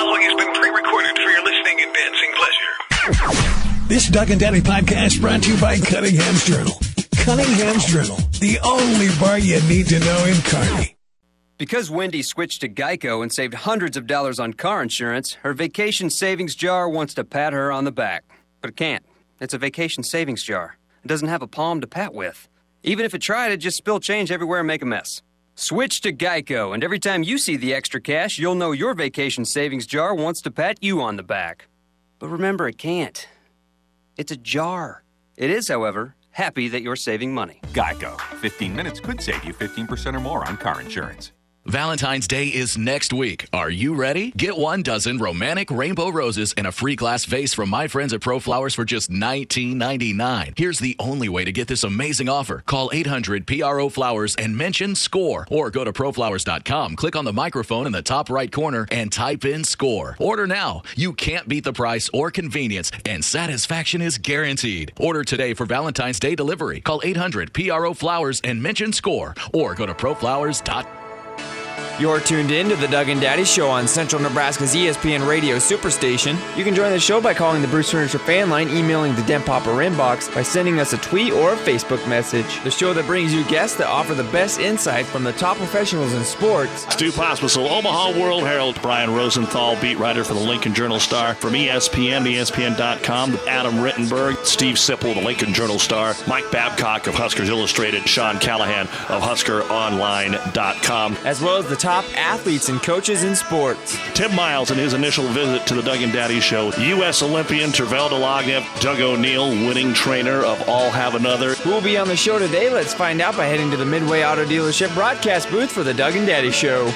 following has been pre-recorded for your listening and dancing pleasure. This Doug and Daddy podcast brought to you by Cunningham's Journal. Cunningham's Journal, the only bar you need to know in Kearney. Because Wendy switched to Geico and saved hundreds of dollars on car insurance, her vacation savings jar wants to pat her on the back. But it can't. It's a vacation savings jar. It doesn't have a palm to pat with. Even if it tried, it'd just spill change everywhere and make a mess. Switch to Geico, and every time you see the extra cash, you'll know your vacation savings jar wants to pat you on the back. But remember, it can't. It's a jar. It is, however, happy that you're saving money. Geico. 15 minutes could save you 15% or more on car insurance. Valentine's Day is next week. Are you ready? Get 1 dozen romantic rainbow roses and a free glass vase from my friends at Pro Flowers for just $19.99. Here's the only way to get this amazing offer. Call 800-PRO-FLOWERS and mention SCORE. Or go to proflowers.com, click on the microphone in the top right corner, and type in SCORE. Order now. You can't beat the price or convenience, and satisfaction is guaranteed. Order today for Valentine's Day delivery. Call 800-PRO-FLOWERS and mention SCORE. Or go to proflowers.com. You're tuned in to the Doug and Daddy Show on Central Nebraska's ESPN Radio Superstation. You can join the show by calling the Bruce Furniture fan line, emailing the Den Popper inbox, by sending us a tweet or a Facebook message. The show that brings you guests that offer the best insight from the top professionals in sports. Stu Pospisil, Omaha World Herald. Brian Rosenthal, beat writer for the Lincoln Journal-Star. From ESPN, ESPN.com, Adam Rittenberg, Steve Sipple, the Lincoln Journal-Star, Mike Babcock of Huskers Illustrated, Sean Callahan of HuskerOnline.com. As well as the top athletes and coaches in sports. Tim Miles in his initial visit to the Doug and Daddy Show. U.S. Olympian Tervel Delagnev, Doug O'Neill, winning trainer of All Have Another. Who will be on the show today? Let's find out by heading to the Midway Auto Dealership broadcast booth for the Doug and Daddy Show.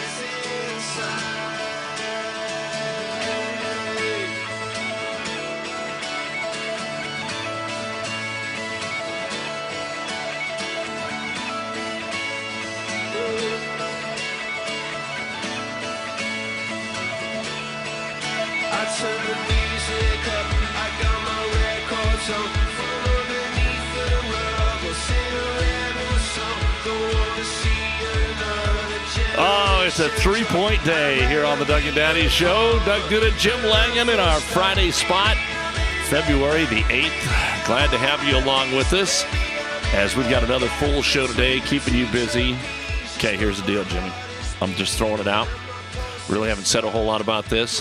It's a three-point day here on the Doug and Daddy Show. Doug Duda, Jim Langen in our Friday spot, February the 8th. Glad to have you along with us as we've got another full show today, keeping you busy. Okay, here's the deal, Jimmy. I'm just throwing it out. Really haven't said a whole lot about this.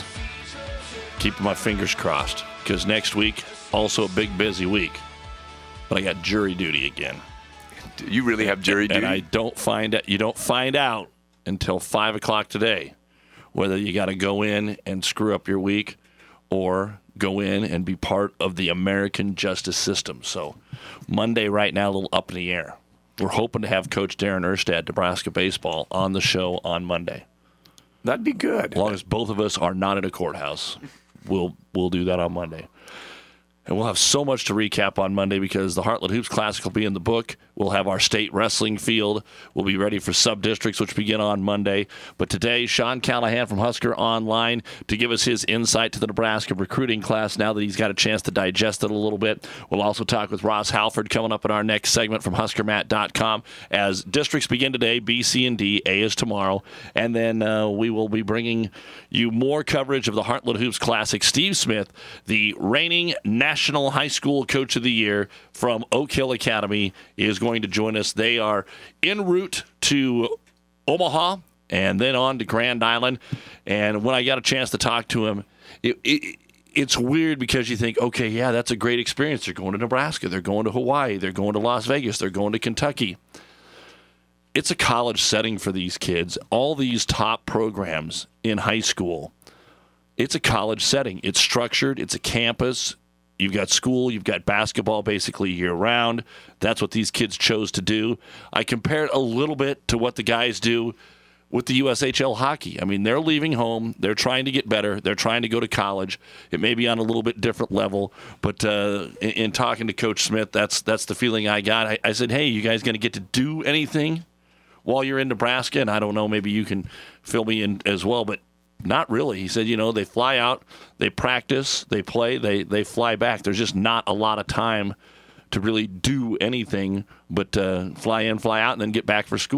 Keeping my fingers crossed, because next week, also a big, busy week. But I got jury duty again. Do you really have jury duty? And you don't find out until 5 o'clock today whether you got to go in and screw up your week or go in and be part of the American justice system. So Monday right now, a little up in the air. We're hoping to have Coach Darren Erstad, Nebraska baseball, on the show on Monday. That'd be good. As long as both of us are not in a courthouse, we'll do that on Monday. And we'll have so much to recap on Monday because the Heartland Hoops Classic will be in the book. We'll have our state wrestling field. We'll be ready for sub-districts, which begin on Monday. But today, Sean Callahan from Husker Online to give us his insight to the Nebraska recruiting class now that he's got a chance to digest it a little bit. We'll also talk with Ross Halford coming up in our next segment from HuskerMat.com as districts begin today, B, C, and D. A is tomorrow. And then we will be bringing you more coverage of the Heartland Hoops Classic. Steve Smith, the reigning National High School Coach of the Year from Oak Hill Academy, is going to join us. They are en route to Omaha and then on to Grand Island. And when I got a chance to talk to him, it's weird because you think, okay, yeah, that's a great experience. They're going to Nebraska. They're going to Hawaii. They're going to Las Vegas. They're going to Kentucky. It's a college setting for these kids. All these top programs in high school, it's a college setting. It's structured. It's a campus. You've got school, you've got basketball basically year-round. That's what these kids chose to do. I compare it a little bit to what the guys do with the USHL hockey. I mean, they're leaving home. They're trying to get better. They're trying to go to college. It may be on a little bit different level, but in talking to Coach Smith, that's the feeling I got. I said, hey, you guys going to get to do anything while you're in Nebraska? And I don't know, maybe you can fill me in as well, but not really. He said, they fly out, they practice, they play, they fly back. There's just not a lot of time to really do anything but fly in, fly out, and then get back for school.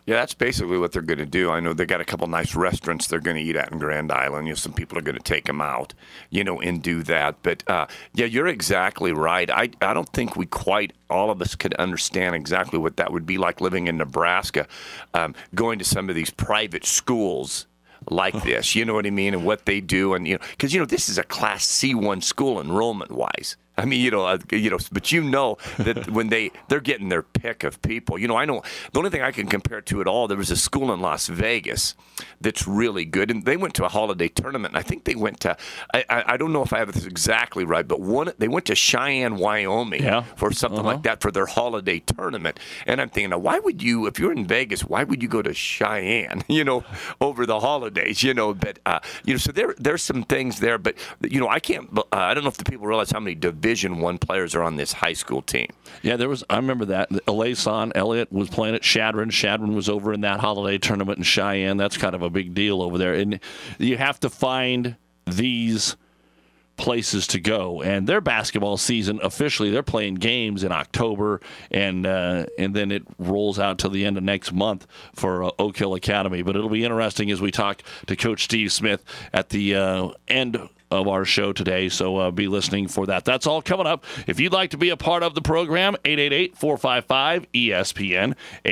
Yeah, that's basically what they're going to do. I know they got a couple nice restaurants they're going to eat at in Grand Island. Some people are going to take them out, and do that. But, yeah, you're exactly right. I don't think we quite, all of us could understand exactly what that would be like living in Nebraska, going to some of these private schools like this, you know what I mean, and what they do. And, because, this is a Class C1 school enrollment-wise. I mean, but that when they're getting their pick of people. I know the only thing I can compare it to at all, there was a school in Las Vegas that's really good, and they went to a holiday tournament, and I think they went to, I don't know if I have this exactly right, but they went to Cheyenne, Wyoming for something like that for their holiday tournament. And I'm thinking, now, why would you, if you're in Vegas, why would you go to Cheyenne, over the holidays, but, so there's some things there, but, I don't know if the people realize how many Division I players are on this high school team. Yeah, I remember that. Elason Elliott was playing at Shadron. Shadron was over in that holiday tournament in Cheyenne. That's kind of a big deal over there. And you have to find these places to go. And their basketball season, officially, they're playing games in October, and then it rolls out till the end of next month for Oak Hill Academy. But it'll be interesting as we talk to Coach Steve Smith at the end of our show today, so be listening for that. That's all coming up. If you'd like to be a part of the program, 888-455-ESPN,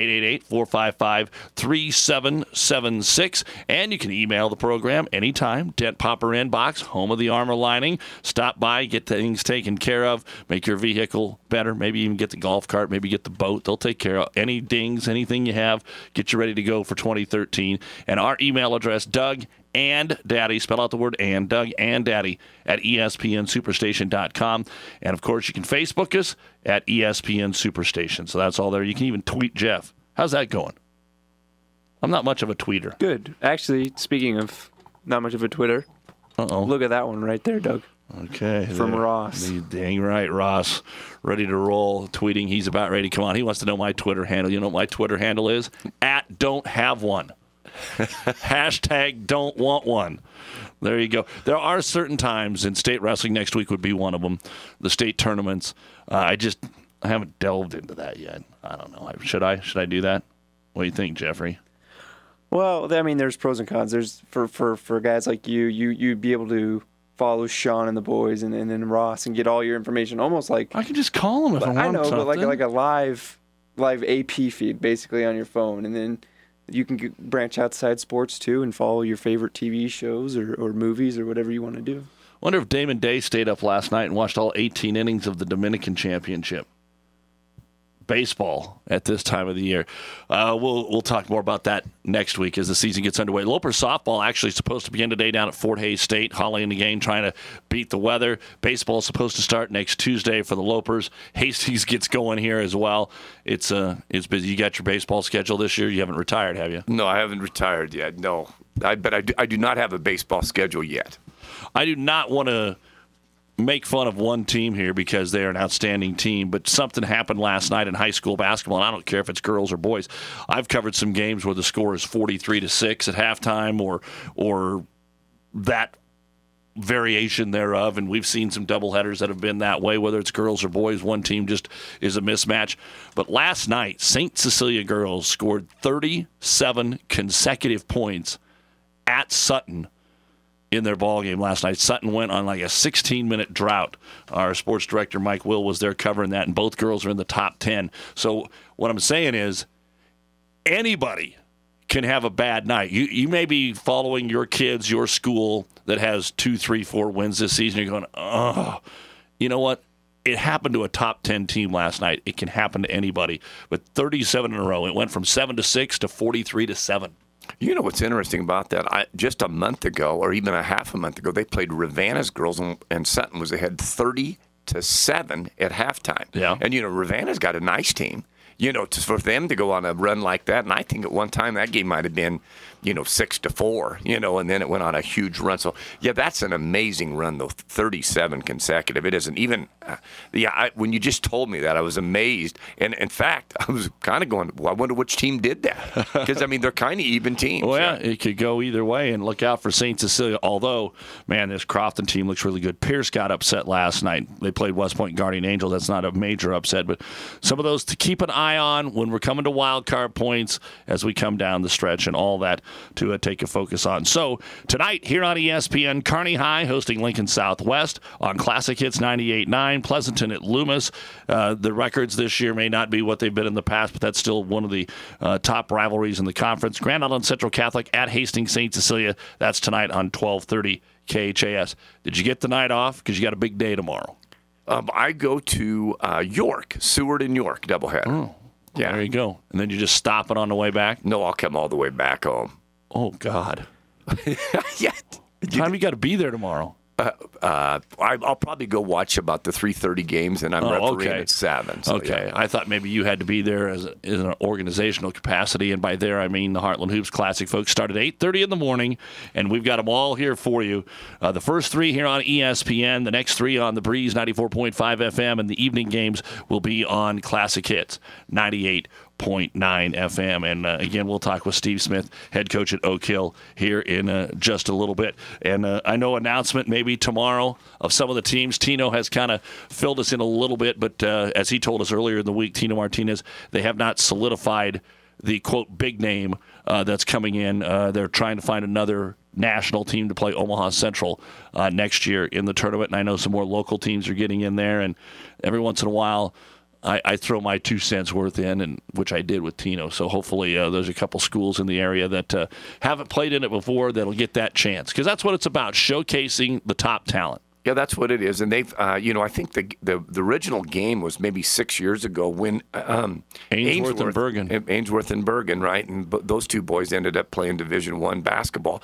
888-455-3776, and you can email the program anytime. Dent Popper Inbox, home of the Armor Lining. Stop by, get things taken care of, make your vehicle better, maybe even get the golf cart, maybe get the boat. They'll take care of any dings, anything you have, get you ready to go for 2013. And our email address, Doug and Daddy, spell out the word and, Doug and Daddy, at ESPNSuperstation.com. And, of course, you can Facebook us at ESPN Superstation. So that's all there. You can even tweet Jeff. How's that going? I'm not much of a tweeter. Good. Actually, speaking of not much of a Twitter, look at that one right there, Doug. Okay. From Ross. Dang right, Ross. Ready to roll, tweeting. He's about ready. Come on. He wants to know my Twitter handle. You know what my Twitter handle is? @Don'tHaveOne. Hashtag don't want one. There you go. There are certain times in state wrestling, next week would be one of them, the state tournaments. I haven't delved into that yet. I don't know. Should I do that? What do you think, Jeffrey? Well, I mean, there's pros and cons. There's for guys like you'd be able to follow Sean and the boys and then Ross and get all your information almost like I can just call them if I want. I know, something. but like a live AP feed basically on your phone, and then you can branch outside sports, too, and follow your favorite TV shows or movies or whatever you want to do. Wonder if Damon Day stayed up last night and watched all 18 innings of the Dominican Championship. Baseball at this time of the year. We'll talk more about that next week as the season gets underway. Loper softball actually supposed to begin today down at Fort Hays State. Holly in the game trying to beat the weather. Baseball is supposed to start next Tuesday for the Lopers. Hastings gets going here as well. It's busy. You got your baseball schedule this year? You haven't retired, have you? No, I haven't retired yet. No, but I do not have a baseball schedule yet. I do not want to make fun of one team here because they're an outstanding team, but something happened last night in high school basketball, and I don't care if it's girls or boys. I've covered some games where the score is 43-6 at halftime or that variation thereof, and we've seen some doubleheaders that have been that way, whether it's girls or boys. One team just is a mismatch. But last night, St. Cecilia girls scored 37 consecutive points at Sutton in their ball game last night. Sutton went on like a 16-minute drought. Our sports director, Mike Will, was there covering that, and both girls are in the top 10. So what I'm saying is anybody can have a bad night. You may be following your kids, your school that has 2, 3, 4 wins this season. You're going, oh, you know what? It happened to a top 10 team last night. It can happen to anybody. But 37 in a row. It went from 7-6 to 43-7. You know what's interesting about that? Just a month ago, or even a half a month ago, they played Ravenna's girls, and Sutton was ahead 30-7 at halftime. Yeah. And, Ravenna's got a nice team. For them to go on a run like that, and I think at one time that game might have been, 6-4, and then it went on a huge run. So, yeah, that's an amazing run, though, 37 consecutive. It isn't even, when you just told me that, I was amazed. And, in fact, I was kind of going, well, I wonder which team did that. Because, they're kind of even teams. Well, yeah, it could go either way, and look out for St. Cecilia. Although, man, this Crofton team looks really good. Pierce got upset last night. They played West Point Guardian Angels. That's not a major upset, but some of those to keep an eye eye on when we're coming to wild card points as we come down the stretch and all that to take a focus on. So tonight here on ESPN, Kearney High hosting Lincoln Southwest on Classic Hits 98.9, Pleasanton at Loomis. The records this year may not be what they've been in the past, but that's still one of the top rivalries in the conference. Grand Island Central Catholic at Hastings St. Cecilia. That's tonight on 12:30 KHAS. Did you get the night off? Because you got a big day tomorrow. I go to York, Seward and York doubleheader. Oh, yeah. There you go. And then you just stop it on the way back? No, I'll come all the way back home. Oh, God. Yeah. What time you got to be there tomorrow? I'll probably go watch about the 3:30 games, and I'm refereeing at 7. So okay. Yeah. I thought maybe you had to be there as in an organizational capacity, and by there I mean the Heartland Hoops Classic folks start at 8:30 in the morning, and we've got them all here for you. The first 3 here on ESPN, the next 3 on the Breeze 94.5 FM, and the evening games will be on Classic Hits 98.9 FM. And again, we'll talk with Steve Smith, head coach at Oak Hill, here in just a little bit. And I know announcement maybe tomorrow of some of the teams. Tino has kind of filled us in a little bit, but as he told us earlier in the week, Tino Martinez, they have not solidified the, quote, big name that's coming in. They're trying to find another national team to play Omaha Central next year in the tournament. And I know some more local teams are getting in there. And every once in a while, I throw my 2 cents worth in, and which I did with Tino. So hopefully there's a couple schools in the area that haven't played in it before that'll get that chance. Because that's what it's about, showcasing the top talent. Yeah, that's what it is. And they've, I think the original game was maybe 6 years ago when Ainsworth and Bergen. Ainsworth and Bergen, right? And those two boys ended up playing Division I basketball.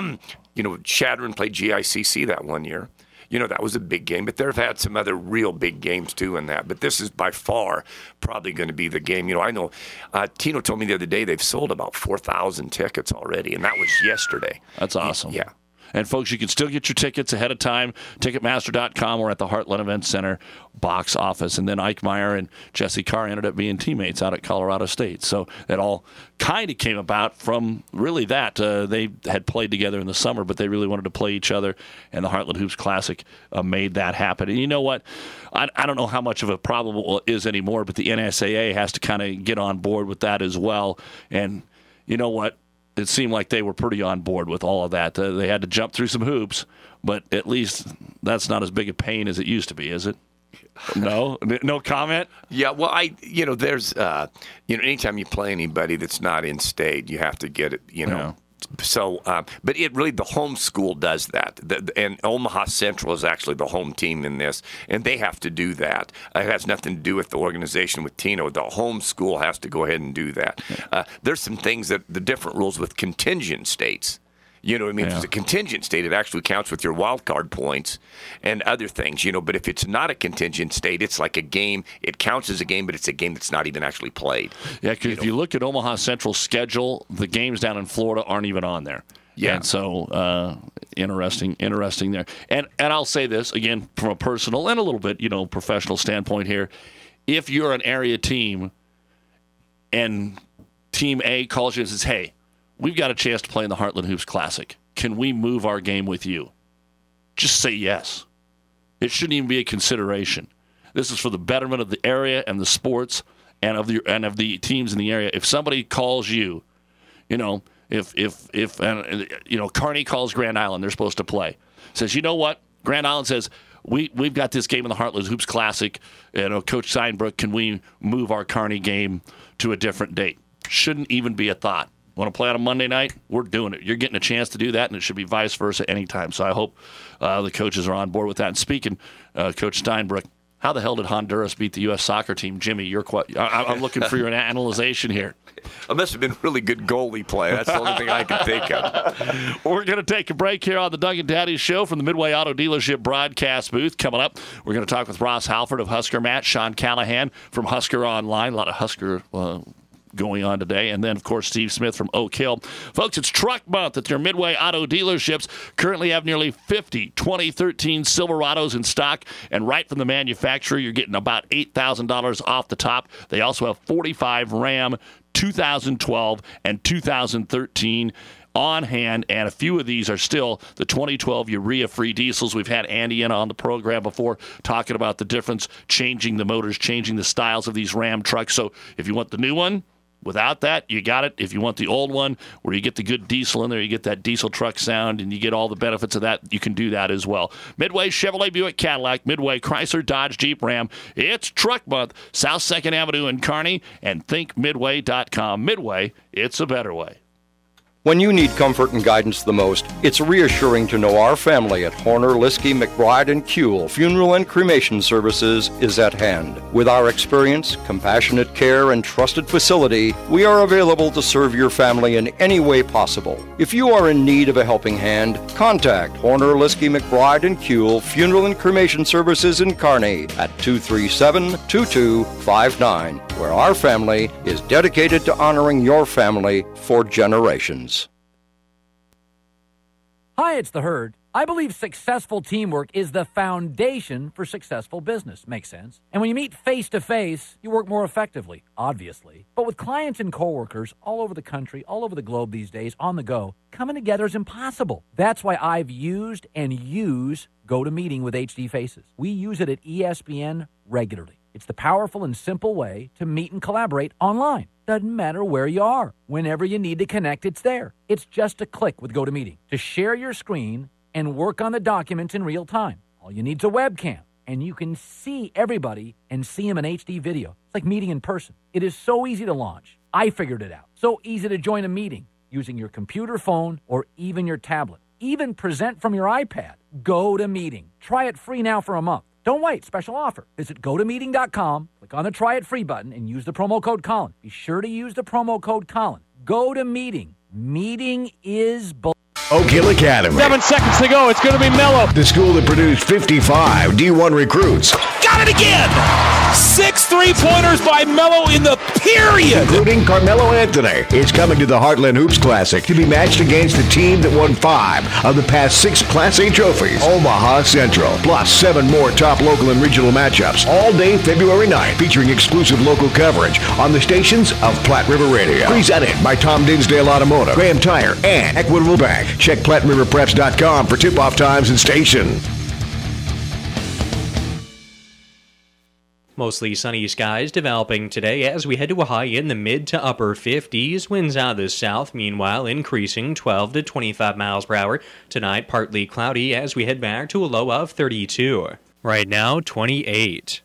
Shadron played GICC that one year. That was a big game, but they've had some other real big games too in that. But this is by far probably going to be the game. I know Tino told me the other day they've sold about 4,000 tickets already, and that was yesterday. That's awesome. Yeah. And, folks, you can still get your tickets ahead of time, Ticketmaster.com or at the Heartland Event Center box office. And then Ike Meyer and Jesse Carr ended up being teammates out at Colorado State. So that all kind of came about from really that. They had played together in the summer, but they really wanted to play each other, and the Heartland Hoops Classic made that happen. And you know what? I don't know how much of a problem it is anymore, but the NSAA has to kind of get on board with that as well. And you know what? It seemed like they were pretty on board with all of that. They had to jump through some hoops, but at least that's not as big a pain as it used to be, is it? No comment. Yeah, well, there's, anytime you play anybody that's not in state, you have to get it, Yeah. So, but it really, the home school does that. And Omaha Central is actually the home team in this, and they have to do that. It has nothing to do with the organization with Tino. The home school has to go ahead and do that. There's some things that the different rules with contingent states. You know what I mean? Yeah. If it's a contingent state, it actually counts with your wild card points and other things, But if it's not a contingent state, it's like a game. It counts as a game, but it's a game that's not even actually played. Yeah, because if you look at Omaha Central's schedule, the games down in Florida aren't even on there. Yeah. And so interesting there. And I'll say this, again, from a personal and a little bit, professional standpoint here. If you're an area team and Team A calls you and says, hey, we've got a chance to play in the Heartland Hoops Classic. Can we move our game with you? Just say yes. It shouldn't even be a consideration. This is for the betterment of the area and the sports and of the teams in the area. If somebody calls you, if Kearney calls Grand Island, they're supposed to play. Says, you know what? Grand Island says, we've got this game in the Heartland Hoops Classic. Coach Steinbrook, can we move our Kearney game to a different date? Shouldn't even be a thought. Want to play on a Monday night? We're doing it. You're getting a chance to do that, and it should be vice versa anytime. So I hope the coaches are on board with that. And speaking, Coach Steinbrook, how the hell did Honduras beat the U.S. soccer team? Jimmy, I'm looking for your analyzation here. It must have been really good goalie play. That's the only thing I can think of. We're going to take a break here on the Doug and Daddy Show from the Midway Auto Dealership broadcast booth. Coming up, we're going to talk with Ross Halford of Husker Match, Sean Callahan from Husker Online. A lot of Husker going on today. And then, of course, Steve Smith from Oak Hill. Folks, it's Truck Month at their Midway Auto Dealerships. Currently have nearly 50 2013 Silverados in stock. And right from the manufacturer, you're getting about $8,000 off the top. They also have 45 Ram 2012 and 2013 on hand, and a few of these are still the 2012 urea-free diesels. We've had Andy in on the program before talking about the difference, changing the motors, changing the styles of these Ram trucks. So if you want the new one, without that, you got it. If you want the old one, where you get the good diesel in there, you get that diesel truck sound, and you get all the benefits of that, you can do that as well. Midway Chevrolet Buick Cadillac, Midway Chrysler Dodge Jeep Ram. It's Truck Month, South 2nd Avenue in Kearney, and thinkmidway.com. Midway, it's a better way. When you need comfort and guidance the most, it's reassuring to know our family at Horner, Liskey, McBride, and Kuehl Funeral and Cremation Services is at hand. With our experience, compassionate care, and trusted facility, we are available to serve your family in any way possible. If you are in need of a helping hand, contact Horner, Liskey, McBride, and Kuehl Funeral and Cremation Services in Kearney at 237-2259, where our family is dedicated to honoring your family for generations. Hi, it's The Herd. I believe successful teamwork is the foundation for successful business. Makes sense. And when you meet face-to-face, you work more effectively, obviously. But with clients and coworkers all over the country, all over the globe these days, on the go, coming together is impossible. That's why I've used and use GoToMeeting with HD Faces. We use it at ESPN regularly. It's the powerful and simple way to meet and collaborate online. Doesn't matter where you are. Whenever you need to connect, it's there. It's just a click with GoToMeeting to share your screen and work on the documents in real time. All you need is a webcam, and you can see everybody and see them in HD video. It's like meeting in person. It is so easy to launch. I figured it out. So easy to join a meeting using your computer, phone, or even your tablet. Even present from your iPad. GoToMeeting. Try it free now for a month. Don't wait. Special offer. Visit GoToMeeting.com, click on the Try It Free button, and use the promo code Colin. Be sure to use the promo code Colin. GoToMeeting. Meeting is... Oak Hill Academy. 7 seconds to go. It's going to be Mello. The school that produced 55 D1 recruits. Got it again! 6 3-pointers by Mello in the period! Including Carmelo Anthony. It's coming to the Heartland Hoops Classic to be matched against the team that won 5 of the past 6 Class A trophies. Omaha Central. Plus 7 more top local and regional matchups. All day February 9th, featuring exclusive local coverage on the stations of Platte River Radio. Presented by Tom Dinsdale Automotive, Graham Tire, and Equitable Bank. Check PlatteRiverPreps.com for tip-off times and station. Mostly sunny skies developing today as we head to a high in the mid to upper 50s. Winds out of the south, meanwhile, increasing 12 to 25 miles per hour. Tonight, partly cloudy as we head back to a low of 32. Right now, 28.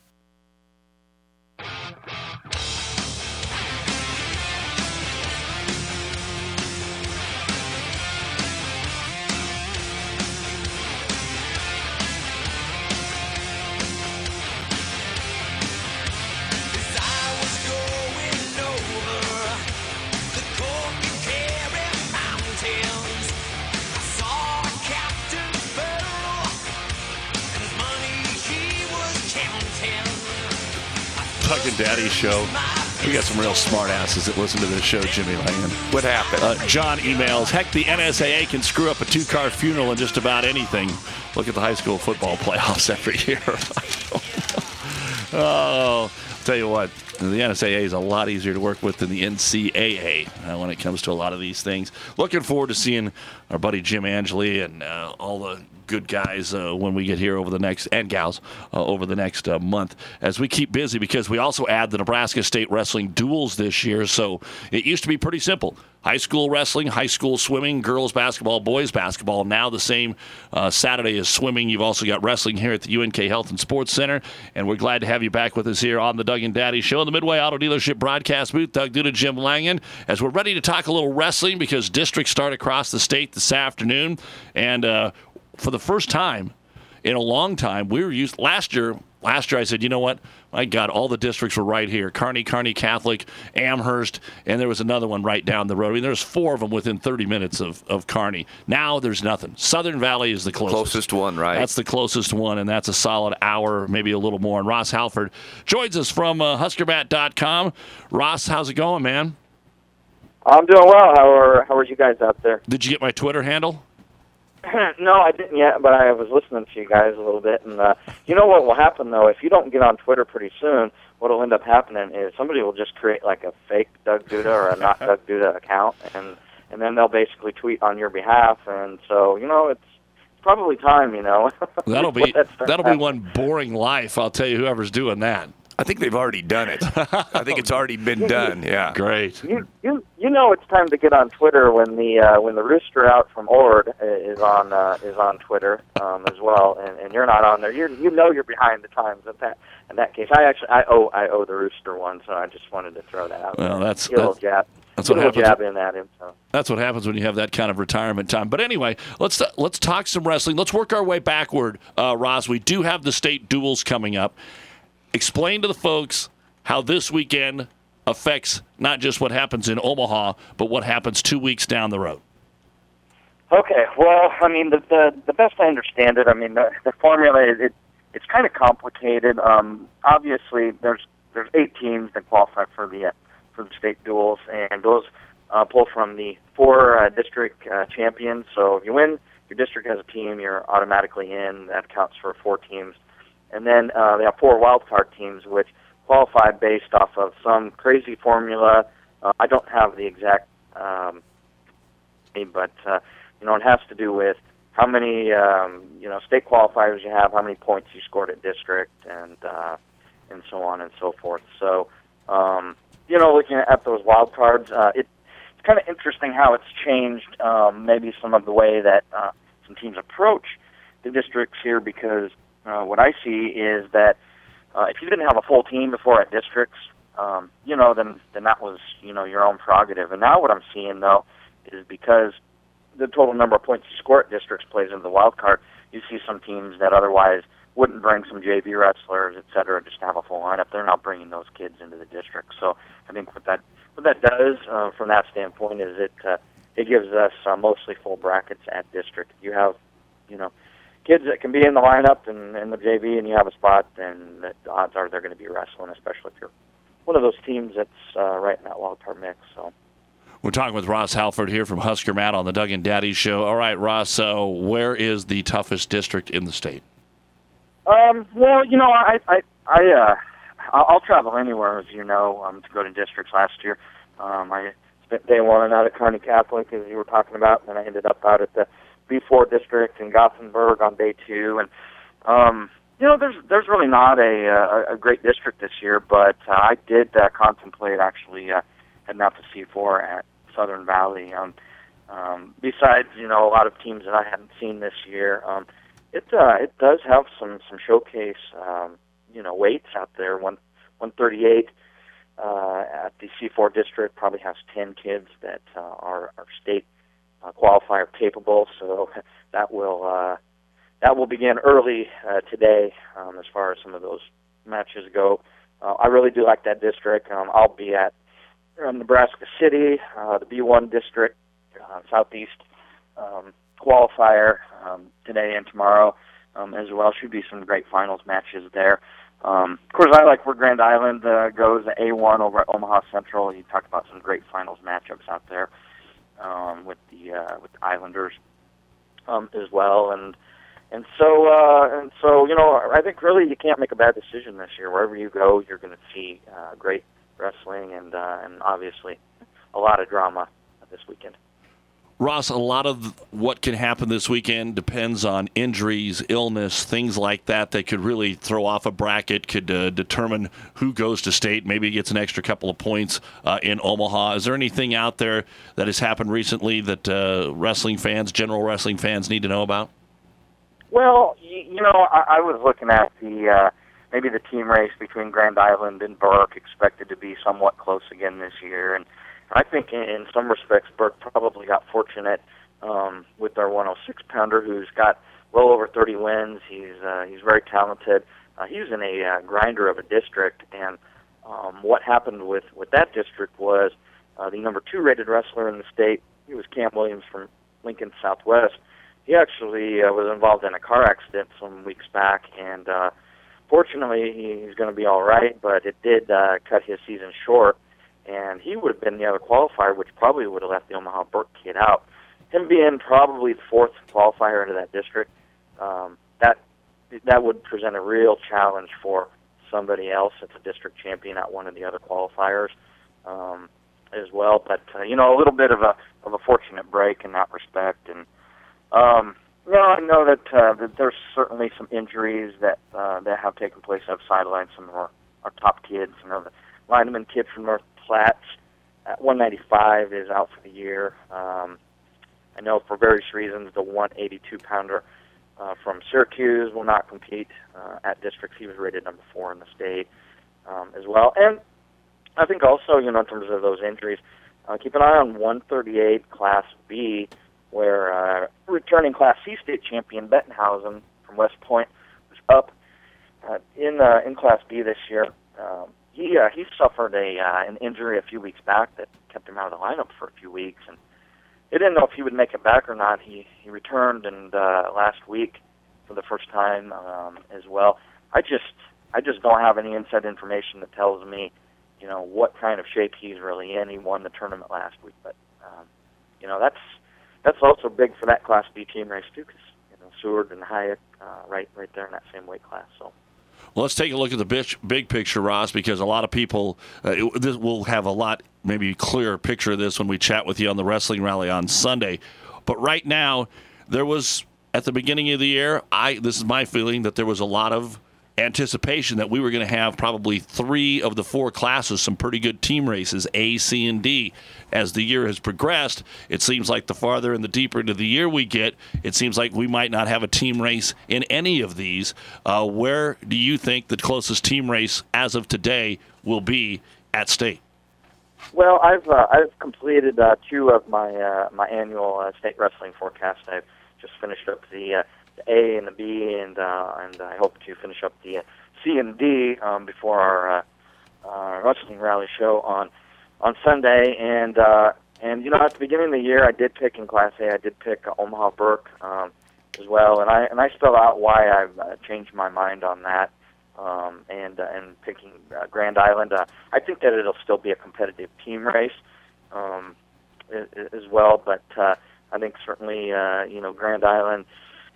Doug and Daddy show. We got some real smart asses that listen to this show, Jimmy Langan. What happened? John emails, heck, the NSAA can screw up a 2-car funeral in just about anything. Look at the high school football playoffs every year. Oh, I'll tell you what, the NSAA is a lot easier to work with than the NCAA when it comes to a lot of these things. Looking forward to seeing our buddy Jim Angeli and all the good guys when we get here over the next, and gals, over the next month as we keep busy, because we also add the Nebraska State Wrestling Duels this year. So it used to be pretty simple. High school wrestling, high school swimming, girls basketball, boys basketball. Now the same Saturday as swimming. You've also got wrestling here at the UNK Health and Sports Center. And we're glad to have you back with us here on the Doug and Daddy Show in the Midway Auto Dealership broadcast booth. Doug Duda, Jim Langan, as we're ready to talk a little wrestling because districts start across the state this afternoon. And for the first time in a long time, we were used last year I said, you know what? My God, all the districts were right here. Kearney Catholic, Amherst, and there was another one right down the road. I mean, there's 4 of them within 30 minutes of Kearney. Now there's nothing. Southern Valley is the closest one, right? That's the closest one, and that's a solid hour, maybe a little more. And Ross Halford joins us from HuskerBat.com. Ross, how's it going, man? I'm doing well. How are you guys out there? Did you get my Twitter handle? No, I didn't yet, but I was listening to you guys a little bit. And you know what will happen, though? If you don't get on Twitter pretty soon, what will end up happening is somebody will just create like a fake Doug Duda or a not Doug Duda account, and and then they'll basically tweet on your behalf. And so, it's probably time, That'll be one boring life, I'll tell you, whoever's doing that. I think they've already done it. I think it's already been done. Yeah, great. It's time to get on Twitter when the rooster out from Ord is on Twitter as well, and you're not on there. You're behind the times in that case. I owe the rooster one, so I just wanted to throw that out. Well, that's a little jab. That's what happens. Jab in at him. So. That's what happens when you have that kind of retirement time. But anyway, let's talk some wrestling. Let's work our way backward, Roz. We do have the state duels coming up. Explain to the folks how this weekend affects not just what happens in Omaha, but what happens 2 weeks down the road. Okay. Well, I mean, the best I understand it, I mean, the formula it's kind of complicated. Obviously, there's 8 teams that qualify for the state duels, and those pull from the 4 district champions. So if you win, your district has a team, you're automatically in. That counts for 4 teams. And then they have 4 wildcard teams, which qualify based off of some crazy formula. I don't have the exact, but it has to do with how many state qualifiers you have, how many points you scored at district, and so on and so forth. So, looking at those wild cards, it's kind of interesting how it's changed. Maybe some of the way that some teams approach the districts here, because what I see is that if you didn't have a full team before at districts, then that was your own prerogative. And now what I'm seeing though is because the total number of points you score at districts plays into the wild card, you see some teams that otherwise wouldn't bring some JV wrestlers, et cetera, just to have a full lineup. They're not bringing those kids into the district. So I think what that does from that standpoint is it gives us mostly full brackets at district. You have kids that can be in the lineup and the JV, and you have a spot, then the odds are they're going to be wrestling, especially if you're one of those teams that's right in that wild card mix. So. We're talking with Ross Halford here from Husker Matt on the Doug and Daddy Show. All right, Ross, so where is the toughest district in the state? Well, I'll travel anywhere, as you know, to go to districts last year. I spent day 1 out at Kearney Catholic, as you were talking about, and then I ended up out at the B4 district in Gothenburg on day 2. And, there's really not a great district this year, but I did contemplate actually heading out to C4 at Southern Valley. Besides, a lot of teams that I hadn't seen this year, it does have some showcase, weights out there. 138 at the C4 district probably has 10 kids that are state qualifier capable. So that will begin early today as far as some of those matches go. I really do like that district. I'll be at Nebraska City, the B1 district, Southeast qualifier today and tomorrow as well. Should be some great finals matches there. Of course, I like where Grand Island goes, the A1 over at Omaha Central. You talked about some great finals matchups out there with the Islanders as well, and so I think really you can't make a bad decision this year. Wherever you go, you're going to see great wrestling and obviously a lot of drama this weekend. Ross, a lot of what can happen this weekend depends on injuries, illness, things like that could really throw off a bracket, could determine who goes to state, maybe gets an extra couple of points in Omaha. Is there anything out there that has happened recently that wrestling fans, general wrestling fans, need to know about? Well, I was looking at maybe the team race between Grand Island and Burke, expected to be somewhat close again this year, and I think in some respects Burke probably got fortunate with their 106-pounder who's got well over 30 wins. He's very talented. He was in a grinder of a district, and what happened with that district was the number 2 rated wrestler in the state, he was Cam Williams from Lincoln Southwest. He actually was involved in a car accident some weeks back, and fortunately he's going to be all right, but it did cut his season short. And he would have been the other qualifier, which probably would have left the Omaha Burke kid out. Him being probably the 4th qualifier into that district, that would present a real challenge for somebody else that's a district champion at one of the other qualifiers. as well. But a little bit of a fortunate break in that respect. And I know that there's certainly some injuries that have taken place. I've sidelined some of our top kids. The lineman kid from North Platte at 195 is out for the year. I know for various reasons the 182-pounder from Syracuse will not compete at districts. He was rated number 4 in the state as well. And I think also, in terms of those injuries, keep an eye on 138 Class B, where returning Class C state champion Bettenhausen from West Point was up in Class B this year. He suffered an injury a few weeks back that kept him out of the lineup for a few weeks, and they didn't know if he would make it back or not. He returned and last week for the first time as well. I just don't have any inside information that tells me, what kind of shape he's really in. He won the tournament last week, but that's also big for that Class B team race too, because Seward and Hyatt right there in that same weight class. So. Well, let's take a look at the big picture, Ross, because a lot of people we'll have a lot maybe clearer picture of this when we chat with you on the Wrestling Rally on Sunday. But right now, there was, at the beginning of the year, this is my feeling, that there was a lot of anticipation that we were going to have probably 3 of the 4 classes, some pretty good team races, A, C, and D. As the year has progressed, it seems like the farther and the deeper into the year we get, it seems like we might not have a team race in any of these. Where do you think the closest team race as of today will be at state? Well, I've completed 2 of my annual state wrestling forecast. I've just finished up the A and the B, and I hope to finish up the C and D before our Wrestling Rally show on Sunday. And at the beginning of the year, I did pick in Class A. I did pick Omaha Burke as well, and I spell out why I've changed my mind on that. And picking Grand Island, I think that it'll still be a competitive team race as well. But I think certainly Grand Island.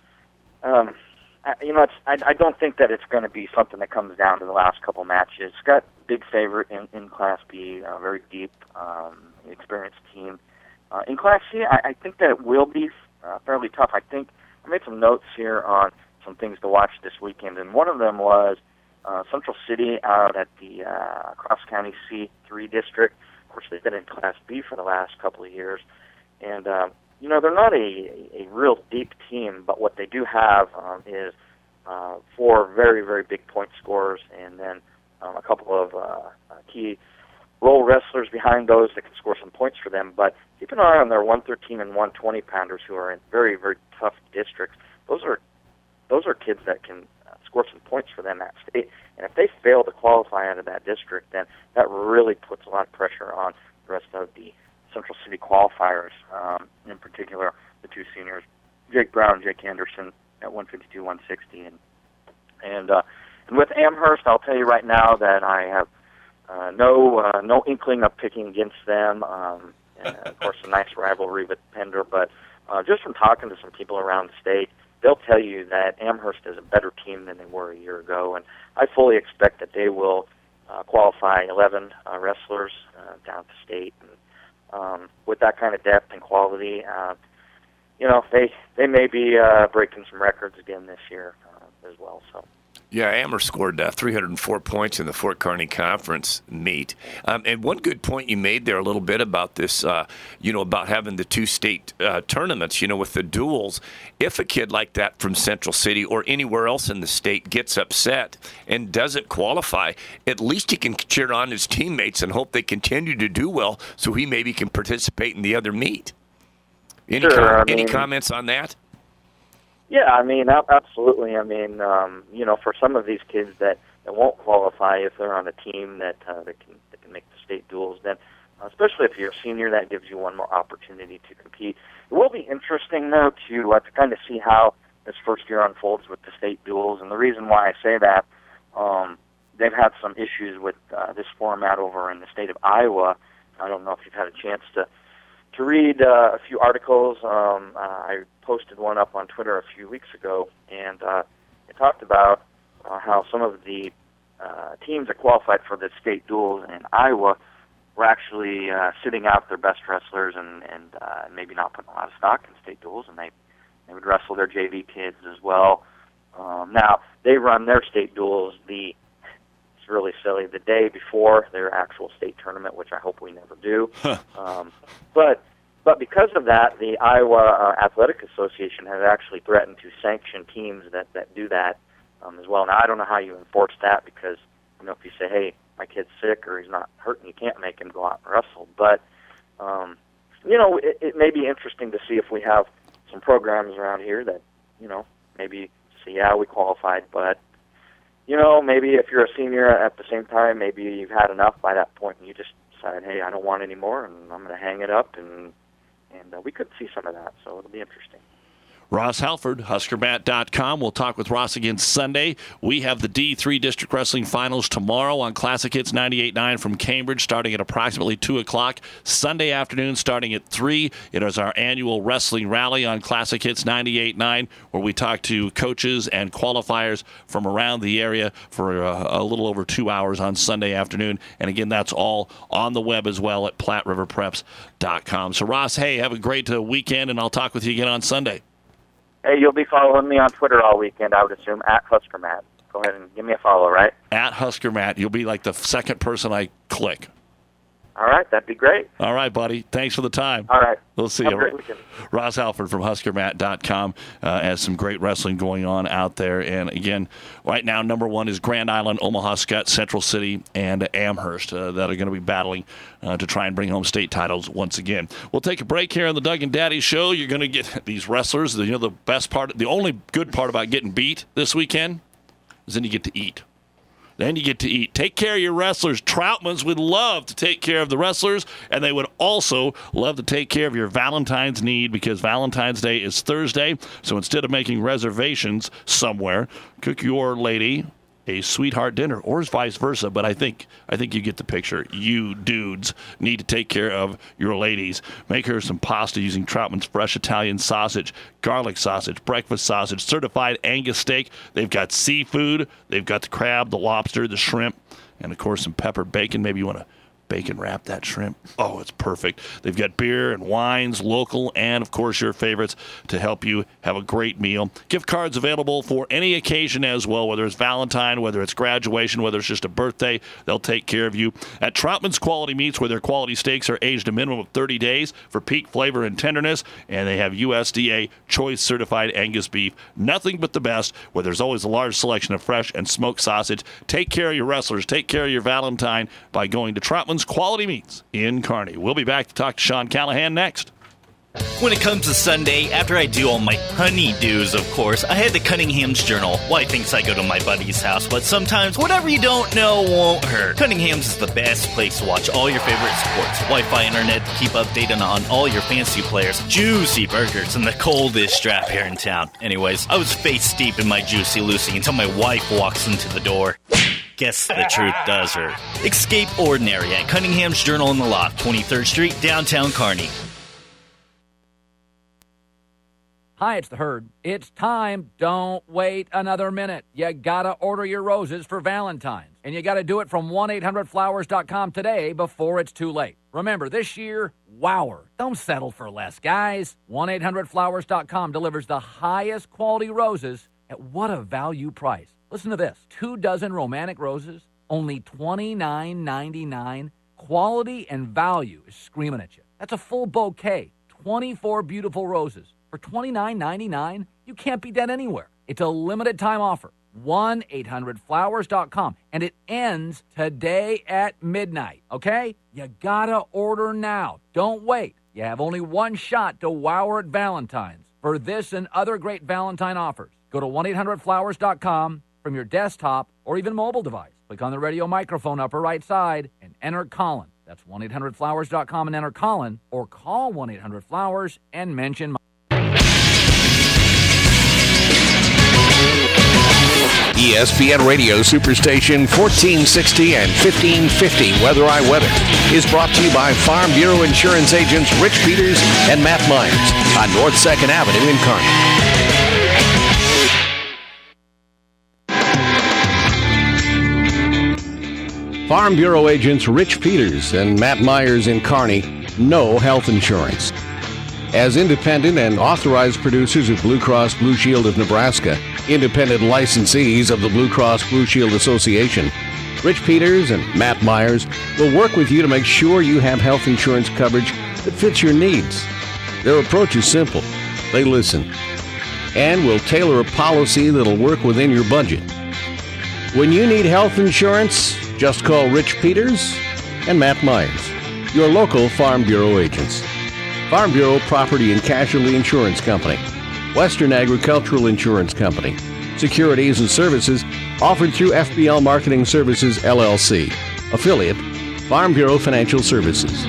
I don't think that it's going to be something that comes down to the last couple matches. It's got big favorite in Class B, very deep, experienced team. In Class C, I think that it will be fairly tough. I made some notes here on some things to watch this weekend, and one of them was Central City out at the Cross County C3 district. Of course, they've been in Class B for the last couple of years, and they're not a real deep team, but what they do have is 4 very, very big point scorers, and then a couple of key role wrestlers behind those that can score some points for them. But keep an eye on their 113 and 120 pounders who are in very, very tough districts. Those are kids that can score some points for them at state. And if they fail to qualify out of that district, then that really puts a lot of pressure on the rest of the Central City qualifiers, in particular the 2 seniors, Jake Brown and Jake Anderson at 152, 160. And with Amherst, I'll tell you right now that I have no inkling of picking against them. And of course, a nice rivalry with Pender, but just from talking to some people around the state, they'll tell you that Amherst is a better team than they were a year ago, and I fully expect that they will qualify 11 wrestlers down to state. And with that kind of depth and quality, they may be breaking some records again this year as well. So. Yeah, Amherst scored 304 points in the Fort Kearny Conference meet. And one good point you made there a little bit about this, about having the 2 state tournaments, with the duels. If a kid like that from Central City or anywhere else in the state gets upset and doesn't qualify, at least he can cheer on his teammates and hope they continue to do well so he maybe can participate in the other meet. Any comments on that? Yeah, absolutely. For some of these kids that won't qualify, if they're on a team that can make the state duels, then especially if you're a senior, that gives you one more opportunity to compete. It will be interesting, though, to kind of see how this first year unfolds with the state duels. And the reason why I say that, they've had some issues with this format over in the state of Iowa. I don't know if you've had a chance to read a few articles. I posted one up on Twitter a few weeks ago, and it talked about how some of the teams that qualified for the state duels in Iowa were actually sitting out their best wrestlers and maybe not putting a lot of stock in state duels, and they would wrestle their JV kids as well. Now, they run their state duels it's really silly, the day before their actual state tournament, which I hope we never do. But because of that, the Iowa Athletic Association has actually threatened to sanction teams that do that as well. Now, I don't know how you enforce that because, if you say, hey, my kid's sick or he's not hurting, you can't make him go out and wrestle. But, it may be interesting to see if we have some programs around here that, maybe say, yeah, we qualified, but, maybe if you're a senior at the same time, maybe you've had enough by that point and you just decide, hey, I don't want any more and I'm going to hang it up, and we could see some of that, so it'll be interesting. Ross Halford, HuskerMat.com. We'll talk with Ross again Sunday. We have the D3 District Wrestling Finals tomorrow on Classic Hits 98.9 from Cambridge, starting at approximately 2 o'clock. Sunday afternoon, starting at 3. It is our annual wrestling rally on Classic Hits 98.9, where we talk to coaches and qualifiers from around the area for a little over 2 hours on Sunday afternoon. And again, that's all on the web as well at PlatteRiverPreps.com. So, Ross, hey, have a great weekend, and I'll talk with you again on Sunday. Hey, you'll be following me on Twitter all weekend, I would assume, at HuskerMat. Go ahead and give me a follow, right? At HuskerMat. You'll be like the second person I click. All right, that'd be great. All right, buddy. Thanks for the time. All right. We'll see Have you. a great weekend. Ross Halford from HuskerMat.com has some great wrestling going on out there. And again, right now, number one is Grand Island, Omaha Skutt, Central City, and Amherst that are going to be battling to try and bring home state titles once again. We'll take a break here on the Doug and Daddy Show. You're going to get these wrestlers. The best part, the only good part about getting beat this weekend is then you get to eat. Then you get to eat. Take care of your wrestlers. Troutmans would love to take care of the wrestlers, and they would also love to take care of your Valentine's need, because Valentine's Day is Thursday. So instead of making reservations somewhere, cook your lady a sweetheart dinner, or vice versa. But I think you get the picture. You dudes need to take care of your ladies. Make her some pasta using Troutman's fresh Italian sausage, garlic sausage, breakfast sausage, certified Angus steak. They've got seafood. They've got the crab, the lobster, the shrimp, and of course some pepper bacon. Maybe you want to bacon wrap that shrimp. Oh, it's perfect. They've got beer and wines, local, and of course your favorites to help you have a great meal. Gift cards available for any occasion as well, whether it's Valentine, whether it's graduation, whether it's just a birthday. They'll take care of you. At Troutman's Quality Meats, where their quality steaks are aged a minimum of 30 days for peak flavor and tenderness, and they have USDA Choice Certified Angus beef. Nothing but the best, where there's always a large selection of fresh and smoked sausage. Take care of your wrestlers. Take care of your Valentine by going to Troutman's Quality Meats in Kearney. We'll be back to talk to Sean Callahan next. When it comes to Sunday, after I do all my honeydews, of course, I head to Cunningham's Journal. Wife thinks I go to my buddy's house, but sometimes whatever you don't know won't hurt. Cunningham's is the best place to watch all your favorite sports. Wi-Fi internet to keep updated on all your fantasy players, juicy burgers, and the coldest draft here in town. Anyways, I was face deep in my Juicy Lucy until my wife walks into the door. Guess the truth does hurt. Escape ordinary at Cunningham's Journal in the Loft, 23rd Street, downtown Kearney. Hi, it's the Herd. It's time. Don't wait another minute. You gotta order your roses for Valentine's. And you gotta do it from 1-800-Flowers.com today before it's too late. Remember, this year, wower. Don't settle for less, guys. 1-800-Flowers.com delivers the highest quality roses at what a value price. Listen to this. 2 dozen romantic roses, only $29.99. Quality and value is screaming at you. That's a full bouquet. 24 beautiful roses. For $29.99, you can't beat that anywhere. It's a limited time offer. 1-800-Flowers.com. And it ends today at midnight, okay? You gotta order now. Don't wait. You have only one shot to wow at Valentine's. For this and other great Valentine offers, go to 1-800-Flowers.com from your desktop or even mobile device. Click on the radio microphone upper right side and enter Colin. That's 1-800-Flowers.com and enter Colin, or call 1-800-Flowers and mention ESPN Radio Superstation 1460 and 1550 Weather I Weather is brought to you by Farm Bureau Insurance agents Rich Peters and Matt Myers on North 2nd Avenue in Kearney. Farm Bureau agents Rich Peters and Matt Myers in Kearney know health insurance. As independent and authorized producers of Blue Cross Blue Shield of Nebraska, independent licensees of the Blue Cross Blue Shield Association, Rich Peters and Matt Myers will work with you to make sure you have health insurance coverage that fits your needs. Their approach is simple. They listen and will tailor a policy that'll work within your budget. When you need health insurance, just call Rich Peters and Matt Myers, your local Farm Bureau agents. Farm Bureau Property and Casualty Insurance Company, Western Agricultural Insurance Company, securities and services offered through FBL Marketing Services, LLC, affiliate, Farm Bureau Financial Services.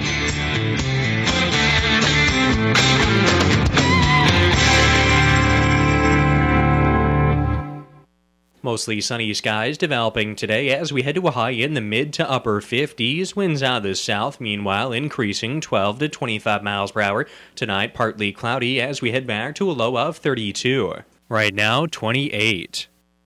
Mostly sunny skies developing today as we head to a high in the mid to upper 50s. Winds out of the south, meanwhile, increasing 12 to 25 miles per hour. Tonight, partly cloudy as we head back to a low of 32. Right now, 28.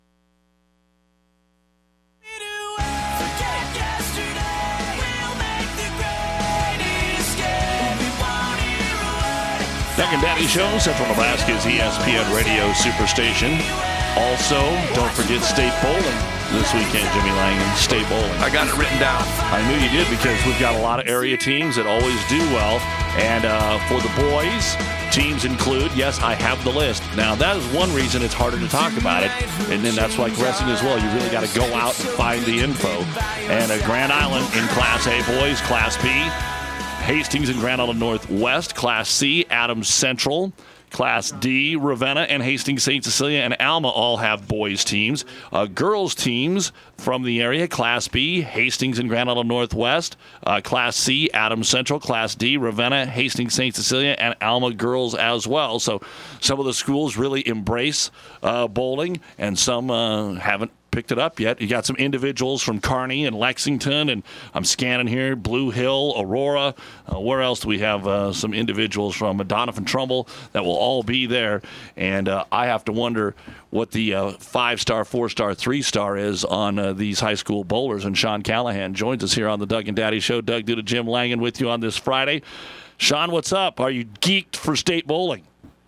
Doug and Daddy Show, Central Nebraska's ESPN Radio Superstation. Also, don't forget State Bowling this weekend, Jimmy Langen. State Bowling. I got it written down. I knew you did because we've got a lot of area teams that always do well. And for the boys, teams include, yes, I have the list. Now, that is one reason it's harder to talk about it. And then that's like wrestling as well. You really got to go out and find the info. And Grand Island in Class A boys, Class B, Hastings and Grand Island Northwest, Class C, Adams Central, Class D, Ravenna and Hastings, St. Cecilia, and Alma all have boys teams. Girls teams from the area, Class B, Hastings and Grand Island Northwest. Class C, Adams Central. Class D, Ravenna, Hastings, St. Cecilia, and Alma girls as well. So some of the schools really embrace bowling, and some haven't picked it up yet. You got some individuals from Kearney and Lexington, and I'm scanning here, Blue Hill, Aurora. Where else do we have some individuals from? Donovan Trumbull that will all be there. And I have to wonder what the 5-star, 4-star, 3-star is on these high school bowlers. And Sean Callahan joins us here on the Doug and Daddy Show. Doug Duda, Jim Langen with you on this Friday. Sean, what's up? Are you geeked for state bowling?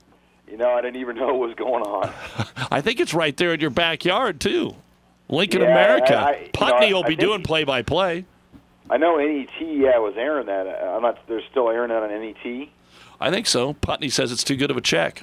You know, I didn't even know what was going on. I think it's right there in your backyard, too. Lincoln, yeah, America. Putney will be doing play-by-play. I know NET, was airing that. I'm not. They're still airing that on NET? I think so. Putney says it's too good of a check.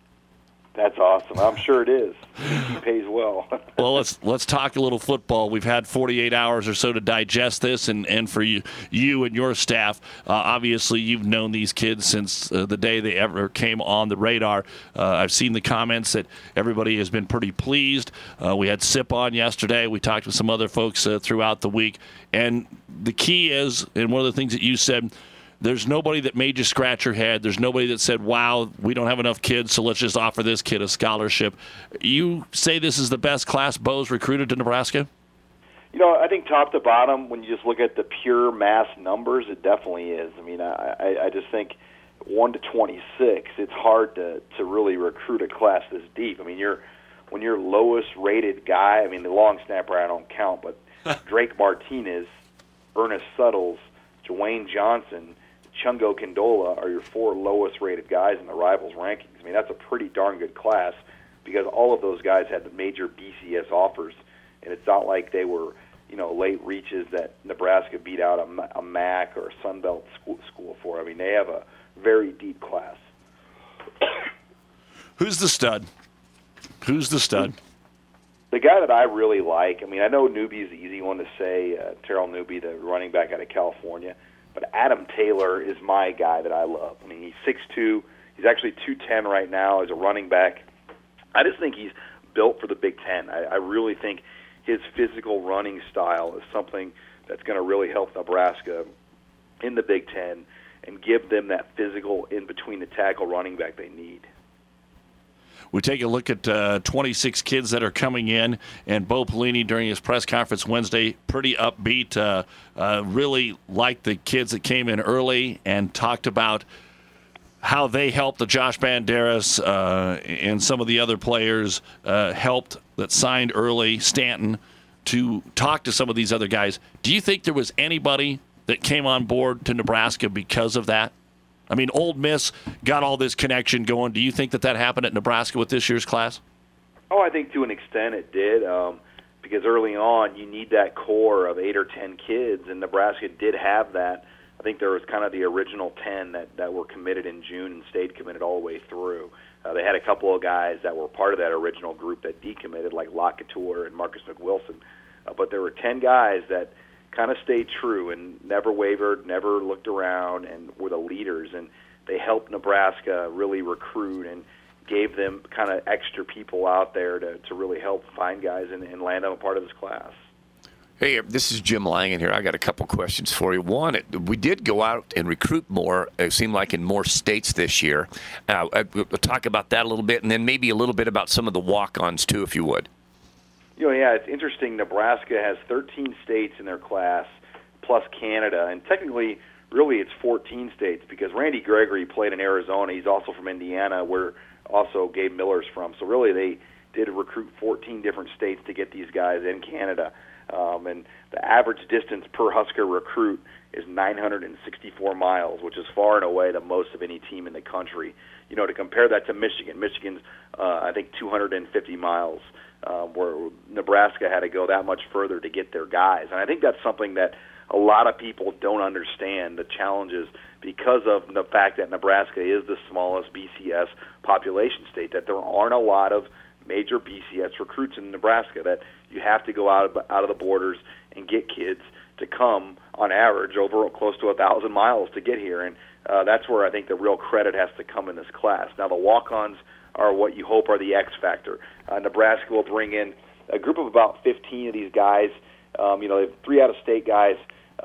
That's awesome. I'm sure it is. He pays well. Well, let's talk a little football. We've had 48 hours or so to digest this, and for you and your staff, obviously you've known these kids since the day they ever came on the radar. I've seen the comments that everybody has been pretty pleased. We had SIP on yesterday. We talked with some other folks throughout the week, and the key is, and one of the things that you said, there's nobody that made you scratch your head. There's nobody that said, wow, we don't have enough kids, so let's just offer this kid a scholarship. You say this is the best class Bo's recruited to Nebraska? You know, I think top to bottom, when you just look at the pure mass numbers, it definitely is. I mean, I just think 1 to 26, it's hard to really recruit a class this deep. I mean, when your lowest rated guy, I mean, the long snapper I don't count, but Drake Martinez, Ernest Suttles, Dwayne Johnson, Chungo Condola are your 4 lowest rated guys in the Rivals rankings. I mean, that's a pretty darn good class because all of those guys had the major BCS offers, and it's not like they were, late reaches that Nebraska beat out a MAC or a Sun Belt school for. I mean, they have a very deep class. Who's the stud? The guy that I really like, I mean, I know Newby's the easy one to say, Terrell Newby, the running back out of California, but Adam Taylor is my guy that I love. I mean, he's 6'2", he's actually 210 right now as a running back. I just think he's built for the Big Ten. I really think his physical running style is something that's going to really help Nebraska in the Big Ten and give them that physical in-between-the-tackle running back they need. We take a look at 26 kids that are coming in, and Bo Pelini during his press conference Wednesday, pretty upbeat, really liked the kids that came in early and talked about how they helped the Josh Banderas and some of the other players helped that signed early. Stanton to talk to some of these other guys. Do you think there was anybody that came on board to Nebraska because of that? I mean, Ole Miss got all this connection going. Do you think that happened at Nebraska with this year's class? Oh, I think to an extent it did, because early on you need that core of 8 or 10 kids, and Nebraska did have that. I think there was kind of the original 10 that were committed in June and stayed committed all the way through. They had a couple of guys that were part of that original group that decommitted, like Locke Couture and Marcus McWilson. But there were 10 guys that kind of stayed true and never wavered, never looked around, and were the leaders. And they helped Nebraska really recruit and gave them kind of extra people out there to really help find guys and land them a part of this class. Hey, this is Jim Langen here. I got a couple questions for you. One, we did go out and recruit more, it seemed like, in more states this year. We'll talk about that a little bit, and then maybe a little bit about some of the walk-ons, too, if you would. Yeah, it's interesting. Nebraska has 13 states in their class, plus Canada, and technically, really, it's 14 states because Randy Gregory played in Arizona. He's also from Indiana, where also Gabe Miller's from. So really, they did recruit 14 different states to get these guys in Canada. And the average distance per Husker recruit is 964 miles, which is far and away the most of any team in the country. To compare that to Michigan. Michigan's, I think, 250 miles, where Nebraska had to go that much further to get their guys. And I think that's something that a lot of people don't understand, the challenges, because of the fact that Nebraska is the smallest BCS population state, that there aren't a lot of major BCS recruits in Nebraska, that you have to go out of the borders and get kids to come on average over close to 1,000 miles to get here. And that's where I think the real credit has to come in this class. Now, the walk-ons are what you hope are the X factor. Nebraska will bring in a group of about 15 of these guys. They have 3 out-of-state guys,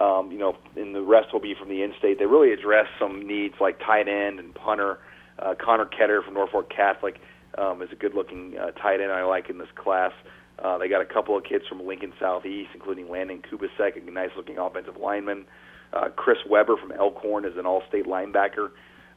and the rest will be from the in-state. They really address some needs like tight end and punter. Connor Ketter from Norfolk Catholic is a good-looking tight end I like in this class. They got a couple of kids from Lincoln Southeast, including Landon Kubasek, a nice-looking offensive lineman. Chris Weber from Elkhorn is an all-state linebacker.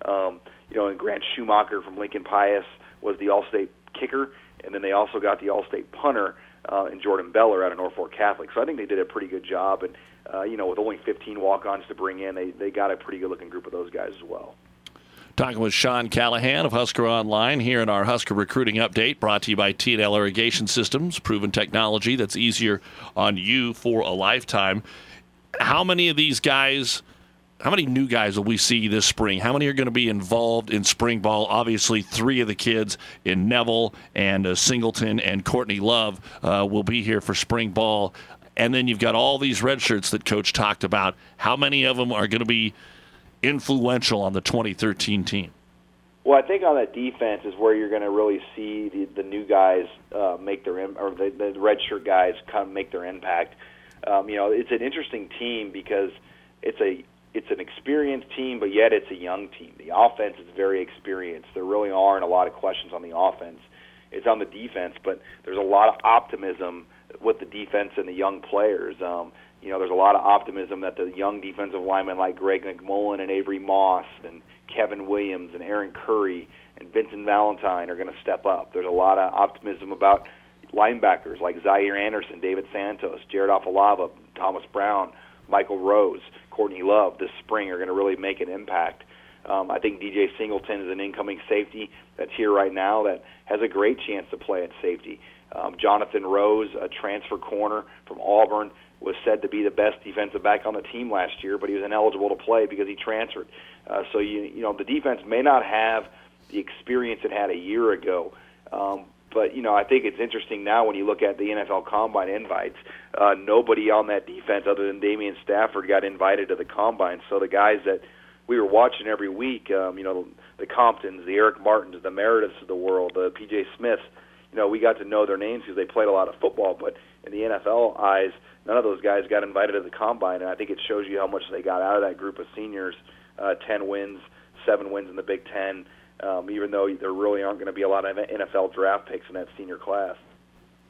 And Grant Schumacher from Lincoln Pius was the all-state kicker. And then they also got the all-state punter in Jordan Beller out of Norfolk Catholic. So I think they did a pretty good job. And, with only 15 walk-ons to bring in, they got a pretty good-looking group of those guys as well. Talking with Sean Callahan of Husker Online here in our Husker Recruiting Update, brought to you by T&L Irrigation Systems, proven technology that's easier on you for a lifetime. How many of these guys, how many new guys will we see this spring? How many are going to be involved in spring ball? Obviously, 3 of the kids in Neville and Singleton and Courtney Love will be here for spring ball. And then you've got all these red shirts that Coach talked about. How many of them are going to be influential on the 2013 team? Well, I think on that defense is where you're going to really see the new guys make their or the redshirt guys kind of make their impact. It's an interesting team because it's an experienced team, but yet it's a young team. The offense is very experienced. There really aren't a lot of questions on the offense. It's on the defense, but there's a lot of optimism with the defense and the young players. There's a lot of optimism that the young defensive linemen like Greg McMullen and Avery Moss and Kevin Williams and Aaron Curry and Vincent Valentine are going to step up. There's a lot of optimism about linebackers like Zaire Anderson, David Santos, Jared Afalava, Thomas Brown, Michael Rose, Courtney Love this spring are going to really make an impact. I think DJ Singleton is an incoming safety that's here right now that has a great chance to play at safety. Jonathan Rose, a transfer corner from Auburn, was said to be the best defensive back on the team last year, but he was ineligible to play because he transferred. So the defense may not have the experience it had a year ago, but I think it's interesting now when you look at the NFL Combine invites. Nobody on that defense other than Damian Stafford got invited to the Combine. So the guys that we were watching every week, the Comptons, the Eric Martins, the Merediths of the world, the P.J. Smiths, we got to know their names because they played a lot of football, but in the NFL eyes, none of those guys got invited to the Combine, and I think it shows you how much they got out of that group of seniors. 10 wins, 7 wins in the Big Ten, even though there really aren't going to be a lot of NFL draft picks in that senior class.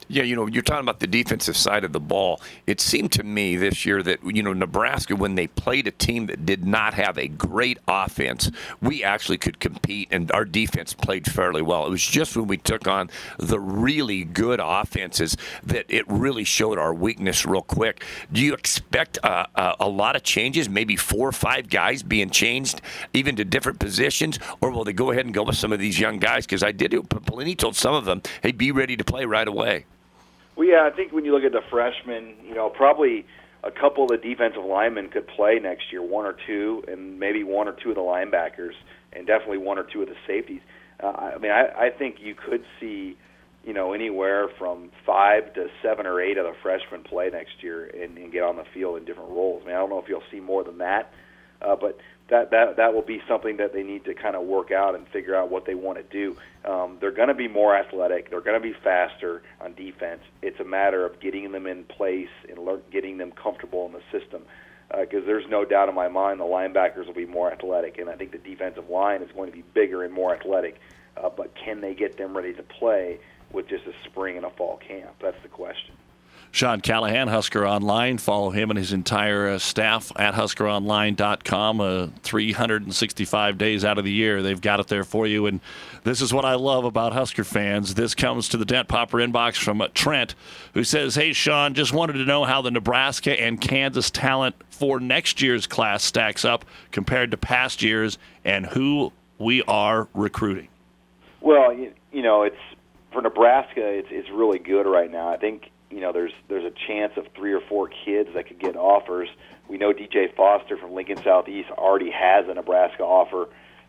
Yeah, you're talking about the defensive side of the ball. It seemed to me this year that, Nebraska, when they played a team that did not have a great offense, we actually could compete, and our defense played fairly well. It was just when we took on the really good offenses that it really showed our weakness real quick. Do you expect a lot of changes, maybe 4 or 5 guys being changed even to different positions, or will they go ahead and go with some of these young guys? Because Pelini told some of them, hey, be ready to play right away. Well, yeah, I think when you look at the freshmen, probably a couple of the defensive linemen could play next year, 1 or 2, and maybe 1 or 2 of the linebackers, and definitely 1 or 2 of the safeties. I think you could see, anywhere from 5 to 7 or 8 of the freshmen play next year and get on the field in different roles. I don't know if you'll see more than that, but that will be something that they need to kind of work out and figure out what they want to do. They're going to be more athletic. They're going to be faster on defense. It's a matter of getting them in place and getting them comfortable in the system. Because there's no doubt in my mind the linebackers will be more athletic, and I think the defensive line is going to be bigger and more athletic. But can they get them ready to play with just a spring and a fall camp? That's the question. Sean Callahan, Husker Online. Follow him and his entire staff at HuskerOnline.com. 365 days out of the year, they've got it there for you. And this is what I love about Husker fans. This comes to the Dent Popper inbox from Trent, who says, hey, Sean, just wanted to know how the Nebraska and Kansas talent for next year's class stacks up compared to past years and who we are recruiting. Well, it's for Nebraska, it's really good right now. I think there's a chance of 3 or 4 kids that could get offers. We know DJ Foster from Lincoln Southeast already has a Nebraska offer.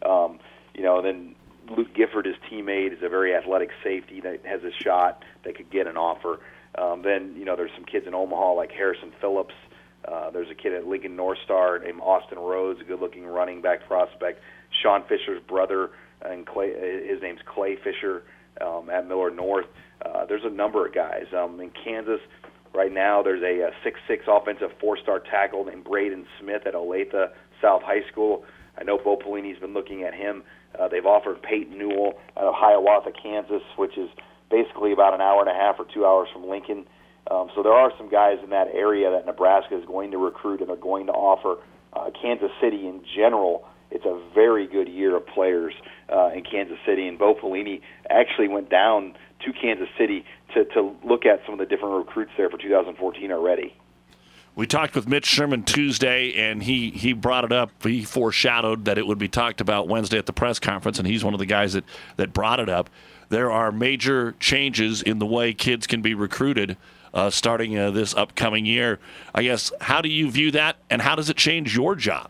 Then Luke Gifford, his teammate, is a very athletic safety that has a shot that could get an offer. Then there's some kids in Omaha like Harrison Phillips. There's a kid at Lincoln North Star named Austin Rhodes, a good-looking running back prospect. Sean Fisher's brother, and his name's Clay Fisher at Miller North. There's a number of guys. In Kansas right now, there's a 6'6" offensive 4-star tackle named Braden Smith at Olathe South High School. I know Bo Pelini's been looking at him. They've offered Peyton Newell out of Hiawatha, Kansas, which is basically about an hour and a half or 2 hours from Lincoln. So there are some guys in that area that Nebraska is going to recruit and are going to offer. Kansas City in general, it's a very good year of players in Kansas City, and Bo Pelini actually went down to Kansas City to look at some of the different recruits there for 2014 already. We talked with Mitch Sherman Tuesday, and he brought it up. He foreshadowed that it would be talked about Wednesday at the press conference, and he's one of the guys that brought it up. There are major changes in the way kids can be recruited starting this upcoming year. I guess, how do you view that, and how does it change your job?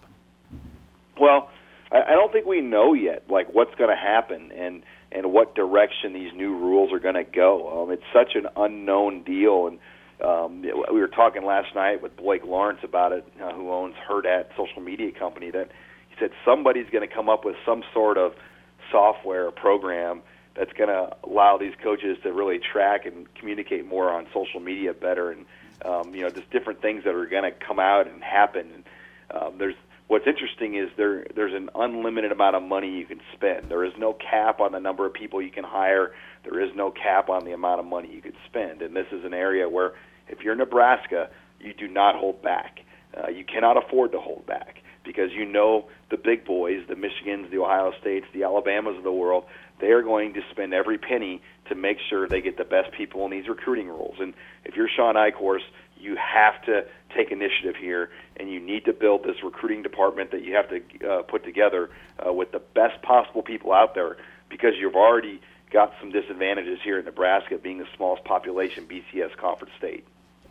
Well, I don't think we know yet, what's going to happen and what direction these new rules are going to go. It's such an unknown deal, and we were talking last night with Blake Lawrence about it, who owns Hurrdat social media company, that he said somebody's going to come up with some sort of software or program that's going to allow these coaches to really track and communicate more on social media better, and just different things that are going to come out and happen. And what's interesting is there's an unlimited amount of money you can spend. There is no cap on the number of people you can hire. There is no cap on the amount of money you could spend. And this is an area where if you're Nebraska, you do not hold back. You cannot afford to hold back because the big boys, the Michigans, the Ohio States, the Alabamas of the world, they are going to spend every penny to make sure they get the best people in these recruiting roles. And if you're Sean Eichhorst, you have to take initiative here, and you need to build this recruiting department that you have to put together with the best possible people out there, because you've already got some disadvantages here in Nebraska, being the smallest population BCS conference state.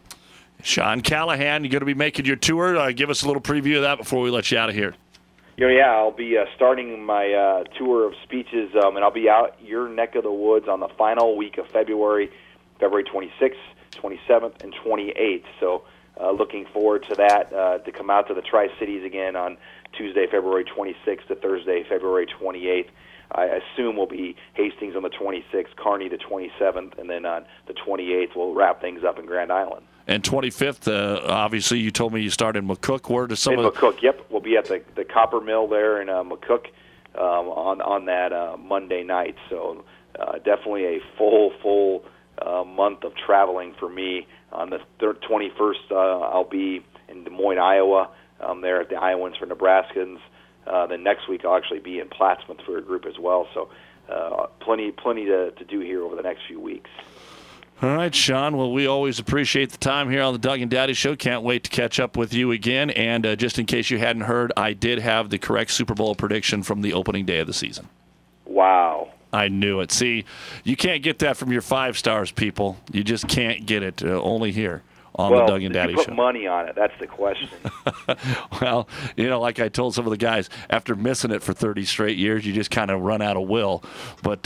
Sean Callahan, you're going to be making your tour. Give us a little preview of that before we let you out of here. Yeah, I'll be starting my tour of speeches, and I'll be out your neck of the woods on the final week of February 26th, 27th, and 28th. So looking forward to that, to come out to the Tri-Cities again on Tuesday, February 26th to Thursday, February 28th. I assume we'll be Hastings on the 26th, Kearney the 27th, and then on the 28th we'll wrap things up in Grand Island. And 25th, obviously you told me you start in McCook. Where does some McCook, yep. We'll be at the Copper Mill there in McCook on that Monday night. So definitely a full month of traveling for me. On the 21st, I'll be in Des Moines, Iowa, there at the Iowans for Nebraskans. Then next week I'll actually be in Plattsmouth for a group as well. So plenty to do here over the next few weeks. All right, Sean. Well, we always appreciate the time here on the Doug and Daddy Show. Can't wait to catch up with you again. And just in case you hadn't heard, I did have the correct Super Bowl prediction from the opening day of the season. Wow. I knew it. See, you can't get that from your 5 stars, people. You just can't get it only here on the Doug and Daddy Show. Show. Money on it. That's the question. Well, like I told some of the guys, after missing it for 30 straight years, you just kind of run out of will. But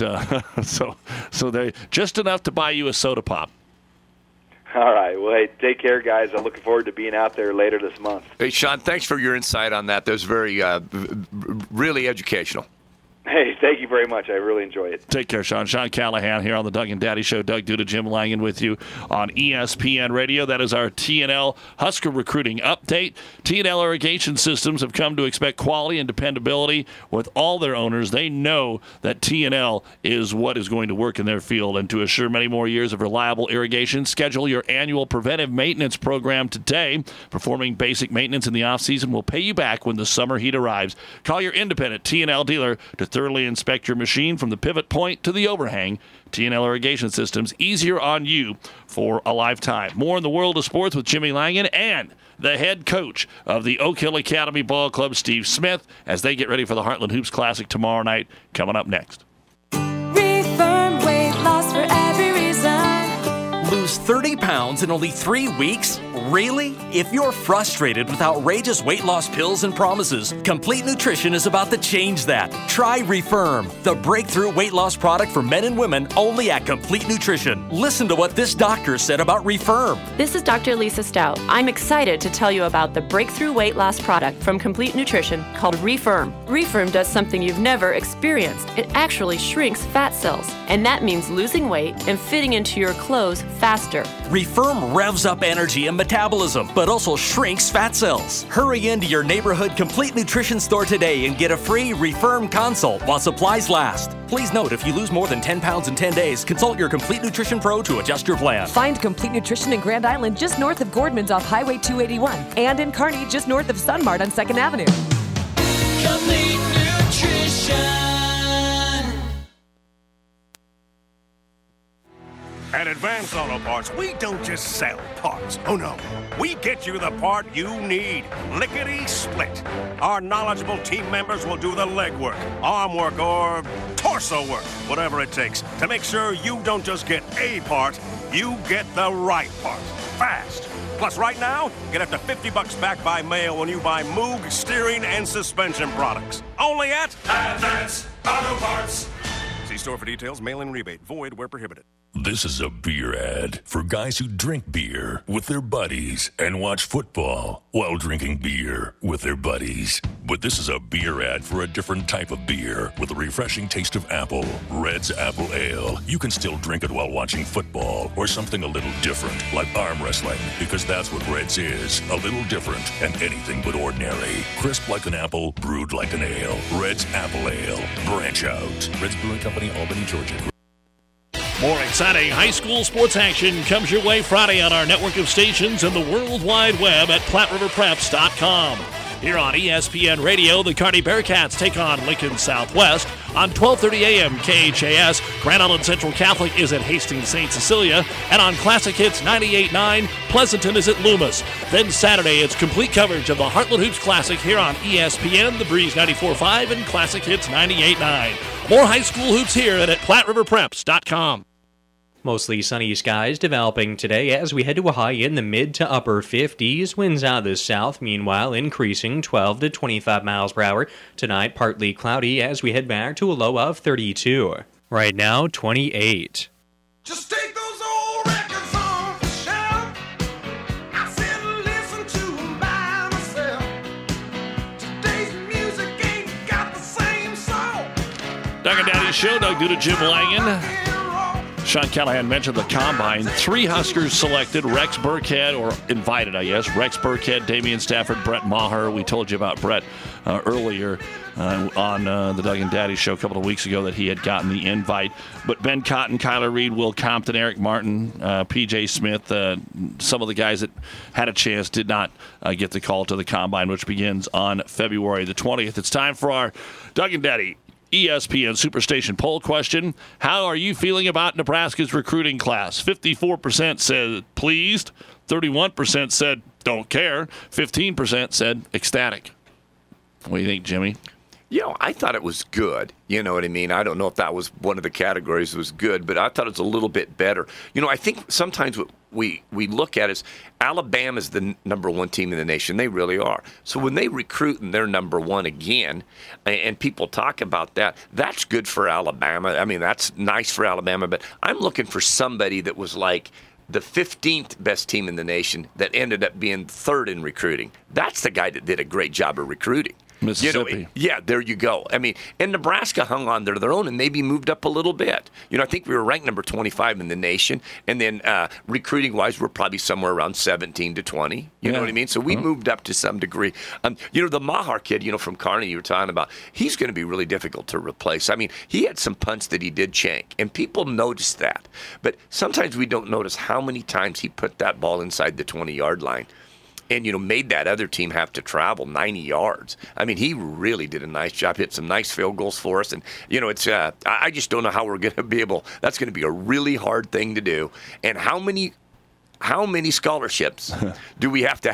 so they just enough to buy you a soda pop. All right. Well, hey, take care, guys. I'm looking forward to being out there later this month. Hey, Sean, thanks for your insight on that. That was very, really educational. Hey, thank you very much. I really enjoy it. Take care, Sean. Sean Callahan here on the Doug and Daddy Show. Doug Duda, Jim Langen with you on ESPN Radio. That is our TNL Husker recruiting update. TNL Irrigation Systems have come to expect quality and dependability with all their owners. They know that TNL is what is going to work in their field. And to assure many more years of reliable irrigation, schedule your annual preventive maintenance program today. Performing basic maintenance in the off-season will pay you back when the summer heat arrives. Call your independent TNL dealer to thoroughly inspect your machine from the pivot point to the overhang. TNL Irrigation Systems, easier on you for a lifetime. More in the world of sports with Jimmy Langen and the head coach of the Oak Hill Academy Ball Club, Steve Smith, as they get ready for the Heartland Hoops Classic tomorrow night. Coming up next. Refirm weight loss for every reason. Lose 30 pounds in only 3 weeks? Really? If you're frustrated with outrageous weight loss pills and promises, Complete Nutrition is about to change that. Try Refirm, the breakthrough weight loss product for men and women only at Complete Nutrition. Listen to what this doctor said about Refirm. This is Dr. Lisa Stout. I'm excited to tell you about the breakthrough weight loss product from Complete Nutrition called Refirm. Refirm does something you've never experienced. It actually shrinks fat cells, and that means losing weight and fitting into your clothes faster. Refirm revs up energy and metabolism, but also shrinks fat cells. Hurry into your neighborhood Complete Nutrition store today and get a free Refirm consult while supplies last. Please note, if you lose more than 10 pounds in 10 days, consult your Complete Nutrition Pro to adjust your plan. Find Complete Nutrition in Grand Island just north of Gordman's off Highway 281 and in Kearney just north of Sunmart on 2nd Avenue. Complete Nutrition. At Advance Auto Parts, we don't just sell parts. Oh, no. We get you the part you need. Lickety-split. Our knowledgeable team members will do the legwork, arm work, or torso work, whatever it takes, to make sure you don't just get a part, you get the right part. Fast. Plus, right now, get up to $50 back by mail when you buy Moog steering and suspension products. Only at Advance Auto Parts. See store for details. Mail-in rebate. Void where prohibited. This is a beer ad for guys who drink beer with their buddies and watch football while drinking beer with their buddies. But this is a beer ad for a different type of beer with a refreshing taste of apple. Red's Apple Ale. You can still drink it while watching football or something a little different like arm wrestling, because that's what Red's is. A little different and anything but ordinary. Crisp like an apple, brewed like an ale. Red's Apple Ale. Branch out. Red's Brewing Company, Albany, Georgia. More exciting high school sports action comes your way Friday on our network of stations and the World Wide Web at PlatteRiverPreps.com. Here on ESPN Radio, the Kearney Bearcats take on Lincoln Southwest. On 12:30 a.m. KHAS, Grand Island Central Catholic is at Hastings St. Cecilia. And on Classic Hits 98.9, Pleasanton is at Loomis. Then Saturday, it's complete coverage of the Heartland Hoops Classic here on ESPN, The Breeze 94.5, and Classic Hits 98.9. More high school hoops here and at PlatteRiverPreps.com. Mostly sunny skies developing today as we head to a high in the mid to upper 50s. Winds out of the south, meanwhile, increasing 12 to 25 miles per hour. Tonight, partly cloudy as we head back to a low of 32. Right now, 28. Just take those old records off the shelf. I sit and listen to them by myself. Today's music ain't got the same soul. Doug and Daddy Show, Doug Duda, Jim Langen. Sean Callahan mentioned the Combine. 3 Huskers selected, Rex Burkhead, or invited, I guess. Rex Burkhead, Damian Stafford, Brett Maher. We told you about Brett earlier on the Doug and Daddy show a couple of weeks ago that he had gotten the invite. But Ben Cotton, Kyler Reed, Will Compton, Eric Martin, P.J. Smith, some of the guys that had a chance did not get the call to the Combine, which begins on February the 20th. It's time for our Doug and Daddy ESPN Superstation poll question. How are you feeling about Nebraska's recruiting class? 54% said pleased, 31% said don't care, 15% said ecstatic. What do you think, Jimmy? I thought it was good. You know what I mean? I don't know if that was one of the categories that was good, but I thought it was a little bit better. I think sometimes what we look at is Alabama is the number 1 team in the nation. They really are. So when they recruit and they're number 1 again, and people talk about that, that's good for Alabama. I mean, that's nice for Alabama, but I'm looking for somebody that was like the 15th best team in the nation that ended up being 3rd in recruiting. That's the guy that did a great job of recruiting. Mississippi. There you go. I mean, and Nebraska hung on to their own and maybe moved up a little bit. I think we were ranked number 25 in the nation, and then recruiting-wise, we're probably somewhere around 17 to 20. You know what I mean? So we moved up to some degree. The Maher kid, from Kearney you were talking about, he's going to be really difficult to replace. I mean, he had some punts that he did shank, and people noticed that. But sometimes we don't notice how many times he put that ball inside the 20-yard line. And, made that other team have to travel 90 yards. I mean, he really did a nice job, hit some nice field goals for us. And, it's I just don't know how we're going to be able – that's going to be a really hard thing to do. And how many scholarships do we have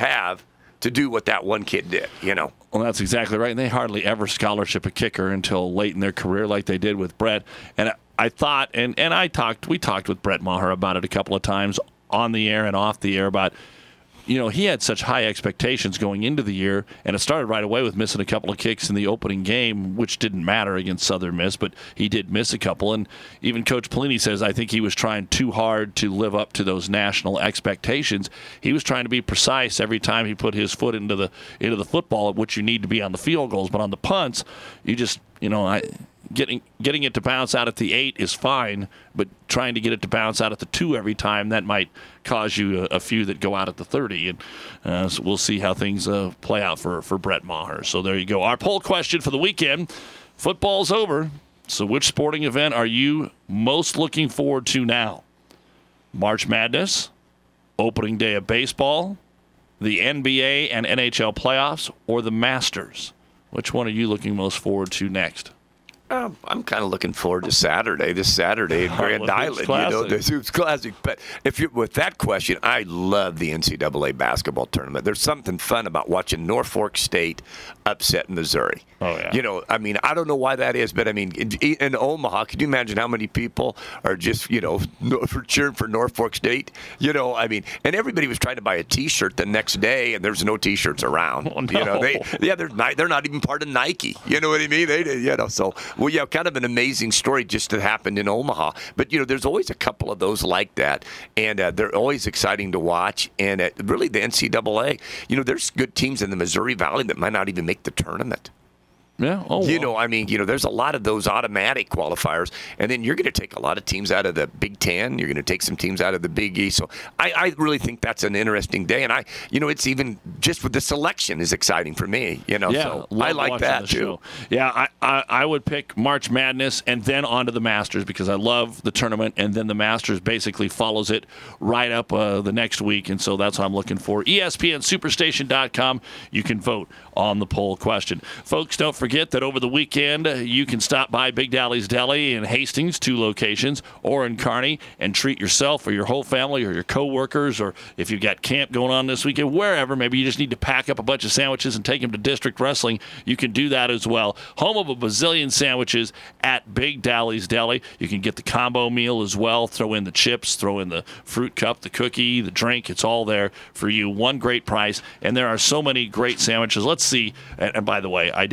to do what that one kid did, Well, that's exactly right. And they hardly ever scholarship a kicker until late in their career like they did with Brett. And I thought – and we talked with Brett Maher about it a couple of times on the air and off the air about – he had such high expectations going into the year, and it started right away with missing a couple of kicks in the opening game, which didn't matter against Southern Miss, but he did miss a couple. And even Coach Pelini says, I think he was trying too hard to live up to those national expectations. He was trying to be precise every time he put his foot into the football, at which you need to be on the field goals. But on the punts, you just, getting it to bounce out at the 8 is fine, but trying to get it to bounce out at the 2 every time, that might cause you a few that go out at the 30. And so we'll see how things play out for Brett Maher. So there you go. Our poll question for the weekend, football's over, so which sporting event are you most looking forward to now? March Madness, opening day of baseball, the NBA and NHL playoffs, or the Masters? Which one are you looking most forward to next? I'm kind of looking forward to Saturday. This Saturday at Grand Island, the Hoops Classic. But with that question, I love the NCAA basketball tournament. There's something fun about watching Norfolk State upset Missouri. Oh yeah. I mean, I don't know why that is, but I mean, in Omaha, can you imagine how many people are just cheering for Norfolk State? I mean, and everybody was trying to buy a T-shirt the next day, and there's no T-shirts around. Oh, no. They're not even part of Nike. You know what I mean? So. Well, yeah, kind of an amazing story just that happened in Omaha. But, there's always a couple of those like that, and they're always exciting to watch. And really, the NCAA, there's good teams in the Missouri Valley that might not even make the tournament. Yeah. There's a lot of those automatic qualifiers, and then you're going to take a lot of teams out of the Big Ten. You're going to take some teams out of the Big East. So I really think that's an interesting day, and it's even just with the selection is exciting for me. So I like that too. Show. Yeah, I would pick March Madness and then on to the Masters because I love the tournament, and then the Masters basically follows it right up the next week, and so that's what I'm looking for. ESPNSuperstation.com. You can vote on the poll question, folks. Don't forget that over the weekend you can stop by Big Dally's Deli in Hastings, 2 locations, or in Kearney, and treat yourself or your whole family or your coworkers, or if you've got camp going on this weekend, wherever, maybe you just need to pack up a bunch of sandwiches and take them to District Wrestling, you can do that as well. Home of a bazillion sandwiches at Big Dally's Deli. You can get the combo meal as well, throw in the chips, throw in the fruit cup, the cookie, the drink, it's all there for you. One great price, and there are so many great sandwiches. Let's see, and by the way, I did have the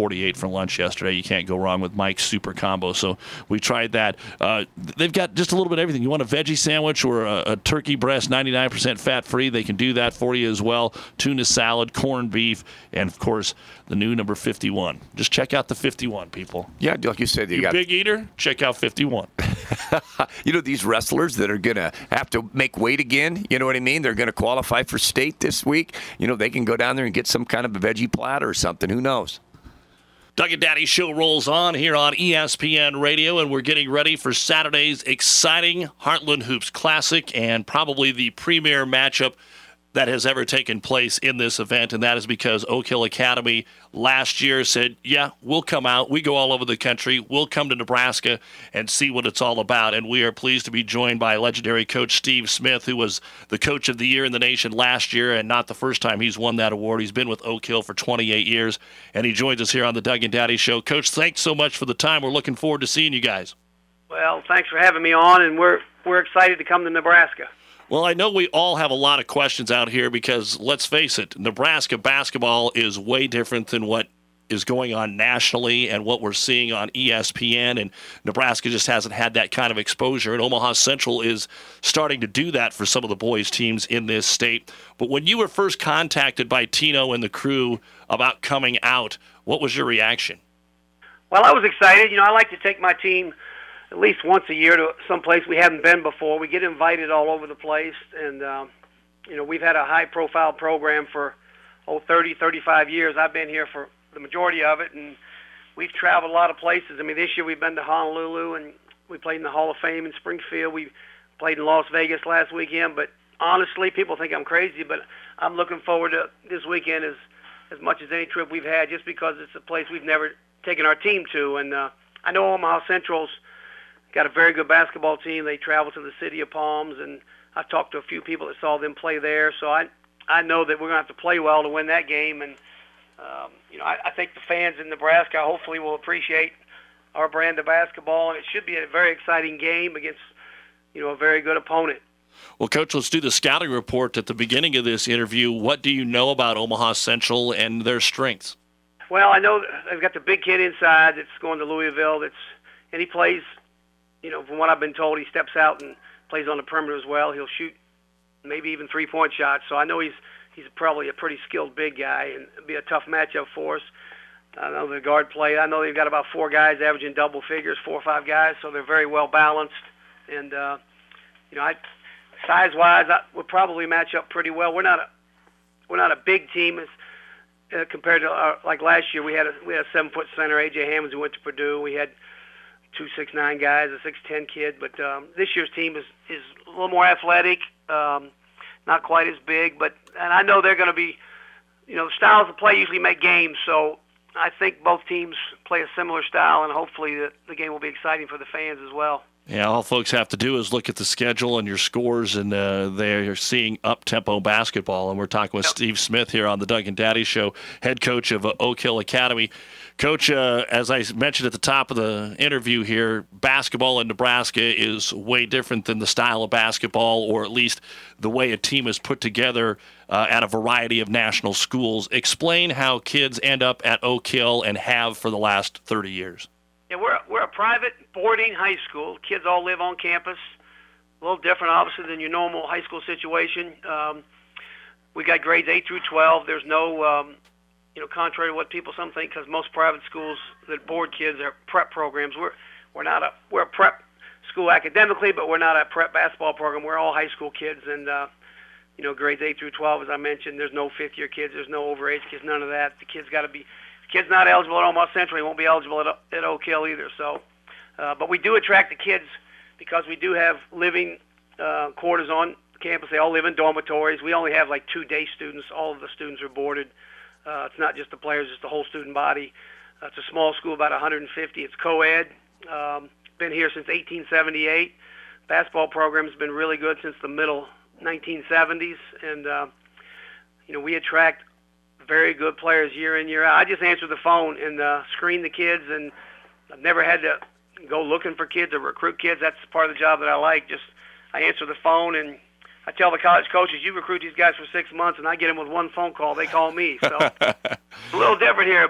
48 for lunch yesterday. You can't go wrong with Mike's Super Combo. So we tried that. They've got just a little bit of everything. You want a veggie sandwich or a turkey breast, 99% fat-free, they can do that for you as well. Tuna salad, corned beef, and, of course, the new number 51. Just check out the 51, people. Yeah, like you said, you got big eater, check out 51. You know, these wrestlers that are going to have to make weight again, you know what I mean? They're going to qualify for state this week. You know, they can go down there and get some kind of a veggie platter or something. Who knows? Doug and Daddy show rolls on here on ESPN Radio, and we're getting ready for Saturday's exciting Heartland Hoops Classic and probably the premier matchup that has ever taken place in this event, and that is because Oak Hill Academy last year said, yeah, we'll come out. We go all over the country. We'll come to Nebraska and see what it's all about. And we are pleased to be joined by legendary coach Steve Smith, who was the coach of the year in the nation last year, and not the first time he's won that award. He's been with Oak Hill for 28 years, and he joins us here on the Doug and Daddy Show. Coach, thanks so much for the time. We're looking forward to seeing you guys. Well, thanks for having me on, and we're excited to come to Nebraska. Well, I know we all have a lot of questions out here because, let's face it, Nebraska basketball is way different than what is going on nationally and what we're seeing on ESPN, and Nebraska just hasn't had that kind of exposure, and Omaha Central is starting to do that for some of the boys' teams in this state. But when you were first contacted by Tino and the crew about coming out, what was your reaction? Well, I was excited. You know, I like to take my team at least once a year to some place we haven't been before. We get invited all over the place, and you know, we've had a high-profile program for 30, 35 years. I've been here for the majority of it, and we've traveled a lot of places. I mean, this year we've been to Honolulu, and we played in the Hall of Fame in Springfield. We played in Las Vegas last weekend. But honestly, people think I'm crazy, but I'm looking forward to this weekend as much as any trip we've had, just because it's a place we've never taken our team to. And I know Omaha Central's got a very good basketball team. They travel to the city of Palms, and I've talked to a few people that saw them play there. So I know that we're going to have to play well to win that game. And, you know, I think the fans in Nebraska hopefully will appreciate our brand of basketball, and it should be a very exciting game against, you know, a very good opponent. Well, Coach, let's do the scouting report at the beginning of this interview. What do you know about Omaha Central and their strengths? Well, I know they've got the big kid inside that's going to Louisville, and he plays, you know, from what I've been told, he steps out and plays on the perimeter as well. He'll shoot maybe even three-point shots. So I know he's probably a pretty skilled big guy, and it'll be a tough matchup for us. I know the guard play. I know they've got about 4 guys averaging double figures, 4 or 5 guys, so they're very well balanced. And you know, size-wise, we'll probably match up pretty well. We're not a big team compared to like last year. We had a 7-foot center, A.J. Hammonds, who went to Purdue. We had 2 6'9" guys, a 6'10" kid, but this year's team is a little more athletic, not quite as big, and I know they're going to be, you know, styles of play usually make games, so I think both teams play a similar style, and hopefully the game will be exciting for the fans as well. Yeah, all folks have to do is look at the schedule and your scores, and they're seeing up-tempo basketball. And we're talking with Steve Smith here on the Doug and Daddy Show, head coach of Oak Hill Academy. Coach, as I mentioned at the top of the interview here, basketball in Nebraska is way different than the style of basketball, or at least the way a team is put together at a variety of national schools. Explain how kids end up at Oak Hill and have for the last 30 years. Yeah, we're a private boarding high school. Kids all live on campus. A little different, obviously, than your normal high school situation. We got grades 8 through 12. There's no, you know, contrary to what some think, because most private schools that board kids are prep programs. We're a prep school academically, but we're not a prep basketball program. We're all high school kids, and you know, grades 8 through 12, as I mentioned. There's no fifth-year kids. There's no overage kids. None of that. The kid's got to be. Kid's not eligible at Omaha Central. He won't be eligible at Oak Hill either. So, but we do attract the kids because we do have living quarters on campus. They all live in dormitories. We only have like 2 day students. All of the students are boarded. It's not just the players; it's the whole student body. It's a small school, about 150. It's co-ed. Been here since 1878. Basketball program's been really good since the middle 1970s, and you know, we attract very good players year in, year out. I just answer the phone and screen the kids, and I've never had to go looking for kids or recruit kids. That's part of the job that I like. Just I answer the phone, and I tell the college coaches, you recruit these guys for 6 months, and I get them with 1 phone call. They call me. So it's a little different here, but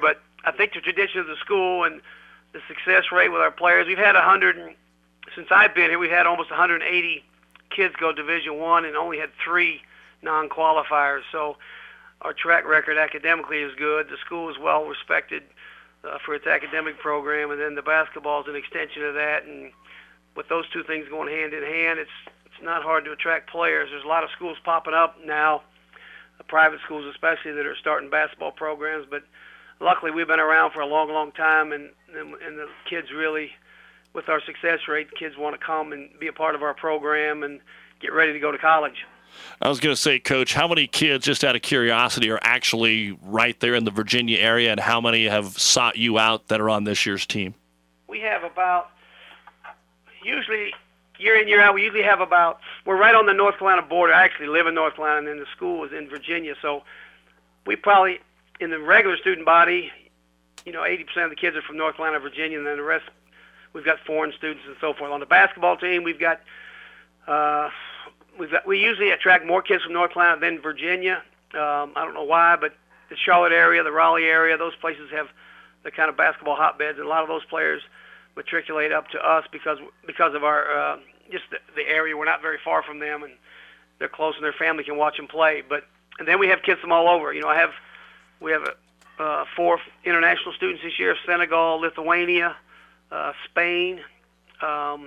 I think the tradition of the school and the success rate with our players, we've had since I've been here, we've had almost 180 kids go Division I and only had 3 non-qualifiers. So our track record academically is good. The school is well respected for its academic program, and then the basketball is an extension of that. And with those two things going hand in hand, it's not hard to attract players. There's a lot of schools popping up now, private schools especially, that are starting basketball programs. But luckily, we've been around for a long, long time, and the kids really, with our success rate, kids want to come and be a part of our program and get ready to go to college. I was going to say, Coach, how many kids, just out of curiosity, are actually right there in the Virginia area, and how many have sought you out that are on this year's team? We have about, usually year in, year out, we usually have about, we're right on the North Carolina border. I actually live in North Carolina, and then the school is in Virginia. So we probably, in the regular student body, 80% of the kids are from North Carolina, Virginia, and then the rest, we've got foreign students and so forth. On the basketball team, we usually attract more kids from North Carolina than Virginia. I don't know why, but the Charlotte area, the Raleigh area, those places have the kind of basketball hotbeds, and a lot of those players matriculate up to us because of our just the area. We're not very far from them, and they're close, and their family can watch them play. And then we have kids from all over. We have 4 international students this year: Senegal, Lithuania, Spain, and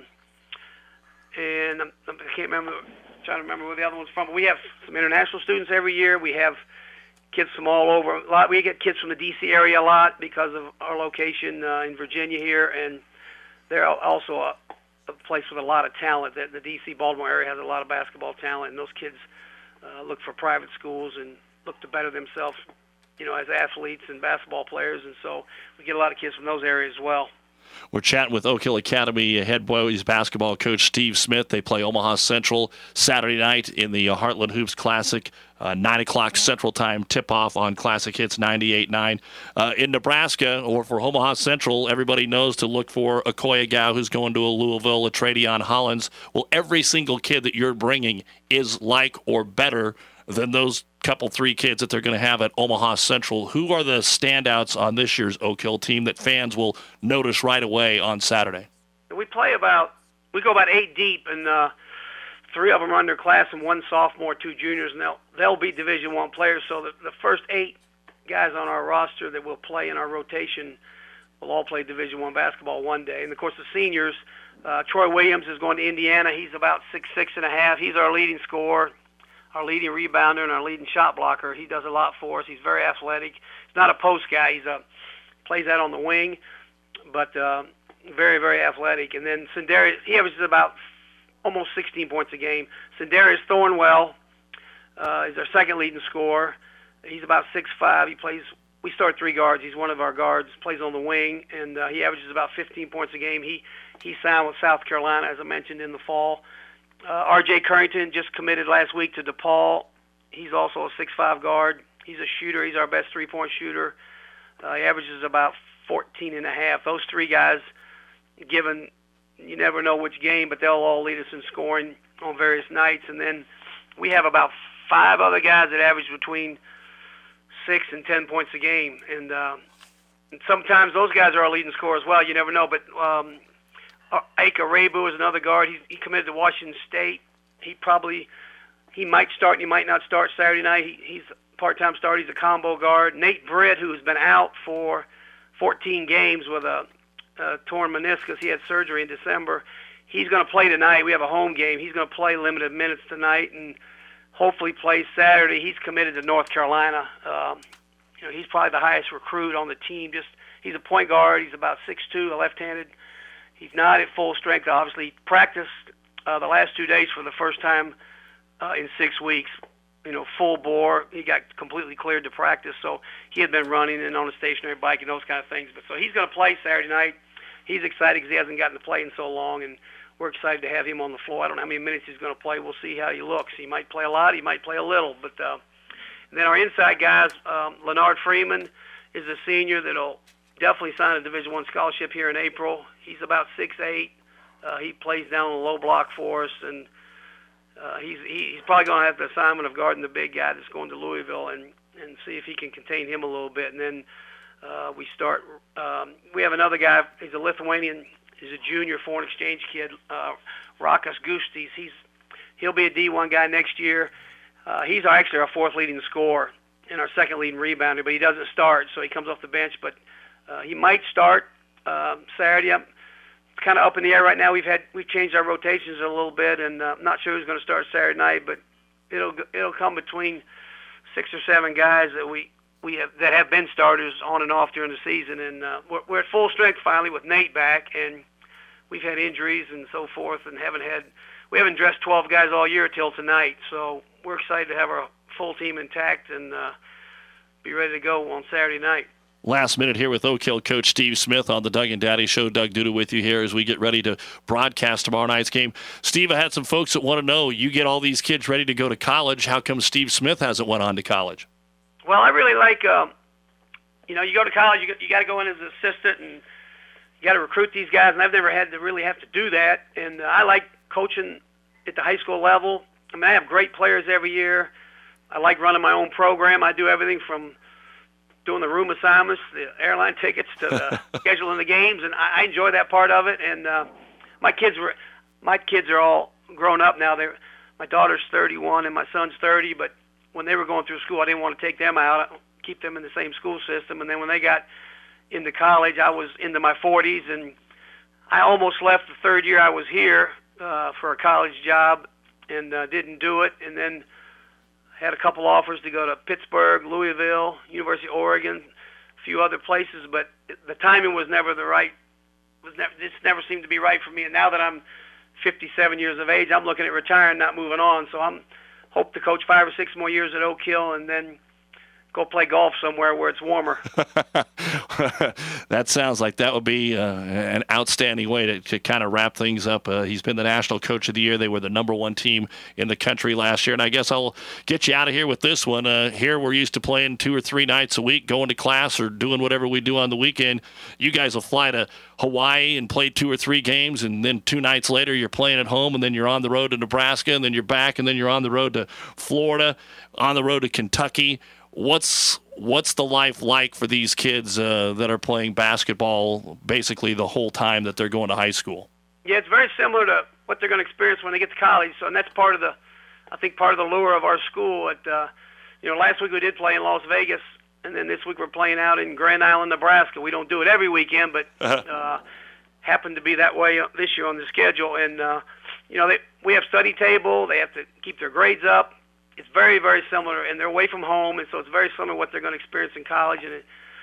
I can't remember. Trying to remember where the other one's from. But we have some international students every year. We have kids from all over. We get kids from the D.C. area a lot because of our location in Virginia here, and they're also a place with a lot of talent. The D.C. Baltimore area has a lot of basketball talent, and those kids look for private schools and look to better themselves, as athletes and basketball players. And so we get a lot of kids from those areas as well. We're chatting with Oak Hill Academy head boys basketball coach Steve Smith. They play Omaha Central Saturday night in the Heartland Hoops Classic, 9 o'clock Central Time tip-off on Classic Hits 98.9. In Nebraska, or for Omaha Central, everybody knows to look for Okoye Gow, who's going to a Louisville, a Tradeon Hollins. Well, every single kid that you're bringing is like or better than those couple 3 kids that they're going to have at Omaha Central. Who are the standouts on this year's Oak Hill team that fans will notice right away on Saturday? We go about 8 deep, and 3 of them are underclass and 1 sophomore, 2 juniors, and they'll be Division I players. So the first 8 guys on our roster that will play in our rotation will all play Division I basketball one day. And of course, the seniors, Troy Williams is going to Indiana. He's about 6'6.5". He's our leading scorer, our leading rebounder, and our leading shot blocker. He does a lot for us. He's very athletic. He's not a post guy. He's plays out on the wing, but very, very athletic. And then Sindarius, he averages about almost 16 points a game. Sindarius Thornwell is our second leading scorer. He's about 6'5". We start 3 guards. He's one of our guards, plays on the wing, and he averages about 15 points a game. He signed with South Carolina, as I mentioned, in the fall. R.J. Currington just committed last week to DePaul. He's also a 6'5" guard. He's a shooter. He's our best three-point shooter. He averages about 14.5. Those 3 guys, given you never know which game, but they'll all lead us in scoring on various nights. And then we have about 5 other guys that average between 6 and 10 points a game. And sometimes those guys are our leading scorers as well. You never know. But Ika Rebu is another guard. He committed to Washington State. He might start and he might not start Saturday night. He's a part-time starter. He's a combo guard. Nate Britt, who's been out for 14 games with a torn meniscus. He had surgery in December. He's going to play tonight. We have a home game. He's going to play limited minutes tonight and hopefully play Saturday. He's committed to North Carolina. He's probably the highest recruit on the team. He's a point guard. He's about 6'2", a left-handed. He's not at full strength, obviously. He practiced the last 2 days for the first time in 6 weeks. Full bore. He got completely cleared to practice, so he had been running and on a stationary bike and those kind of things. But so he's going to play Saturday night. He's excited because he hasn't gotten to play in so long, and we're excited to have him on the floor. I don't know how many minutes he's going to play. We'll see how he looks. He might play a lot. He might play a little. But then our inside guys, Leonard Freeman is a senior that'll definitely sign a Division I scholarship here in April. He's about 6'8". He plays down on the low block for us, and he's probably going to have the assignment of guarding the big guy that's going to Louisville and see if he can contain him a little bit. And then We have another guy. He's a Lithuanian. He's a junior foreign exchange kid, Rakas Gustis. He'll be a D1 guy next year. He's actually our fourth leading scorer and our second leading rebounder, but he doesn't start, so he comes off the bench. But he might start Saturday. It's kind of up in the air right now. We've changed our rotations a little bit, and I'm not sure who's going to start Saturday night, but it'll come between 6 or 7 guys that have been starters on and off during the season, and we're at full strength finally with Nate back, and we've had injuries and so forth, and we haven't dressed 12 guys all year till tonight, so we're excited to have our full team intact and be ready to go on Saturday night. Last minute here with Oak Hill coach Steve Smith on the Doug and Daddy Show. Doug Duda with you here as we get ready to broadcast tomorrow night's game. Steve, I had some folks that want to know, you get all these kids ready to go to college. How come Steve Smith hasn't went on to college? Well, I really like, you go to college, you got to go in as an assistant, and you got to recruit these guys, and I've never had to really have to do that. And I like coaching at the high school level. I mean, I have great players every year. I like running my own program. I do everything from doing the room assignments, the airline tickets, to the scheduling the games, and I enjoy that part of it. And my kids are all grown up now. My daughter's 31 and my son's 30, but when they were going through school, I didn't want to take them out, keep them in the same school system. And then when they got into college, I was into my 40s, and I almost left the third year I was here for a college job and didn't do it. And then had a couple offers to go to Pittsburgh, Louisville, University of Oregon, a few other places, but the timing was never this never seemed to be right for me. And now that I'm 57 years of age, I'm looking at retiring, not moving on. So I'm hope to coach 5 or 6 more years at Oak Hill and then go play golf somewhere where it's warmer. That sounds like that would be an outstanding way to kind of wrap things up. He's been the National Coach of the Year. They were the #1 team in the country last year. And I guess I'll get you out of here with this one. Here we're used to playing 2 or 3 nights a week, going to class or doing whatever we do on the weekend. You guys will fly to Hawaii and play 2 or 3 games, and then 2 nights later you're playing at home, and then you're on the road to Nebraska, and then you're back, and then you're on the road to Florida, on the road to Kentucky. What's the life like for these kids that are playing basketball basically the whole time that they're going to high school? Yeah, it's very similar to what they're going to experience when they get to college. So, and that's part of the lure of our school. Last week we did play in Las Vegas, and then this week we're playing out in Grand Island, Nebraska. We don't do it every weekend, but happened to be that way this year on the schedule. And we have study table. They have to keep their grades up. It's very, very similar, and they're away from home, and so it's very similar to what they're going to experience in college. And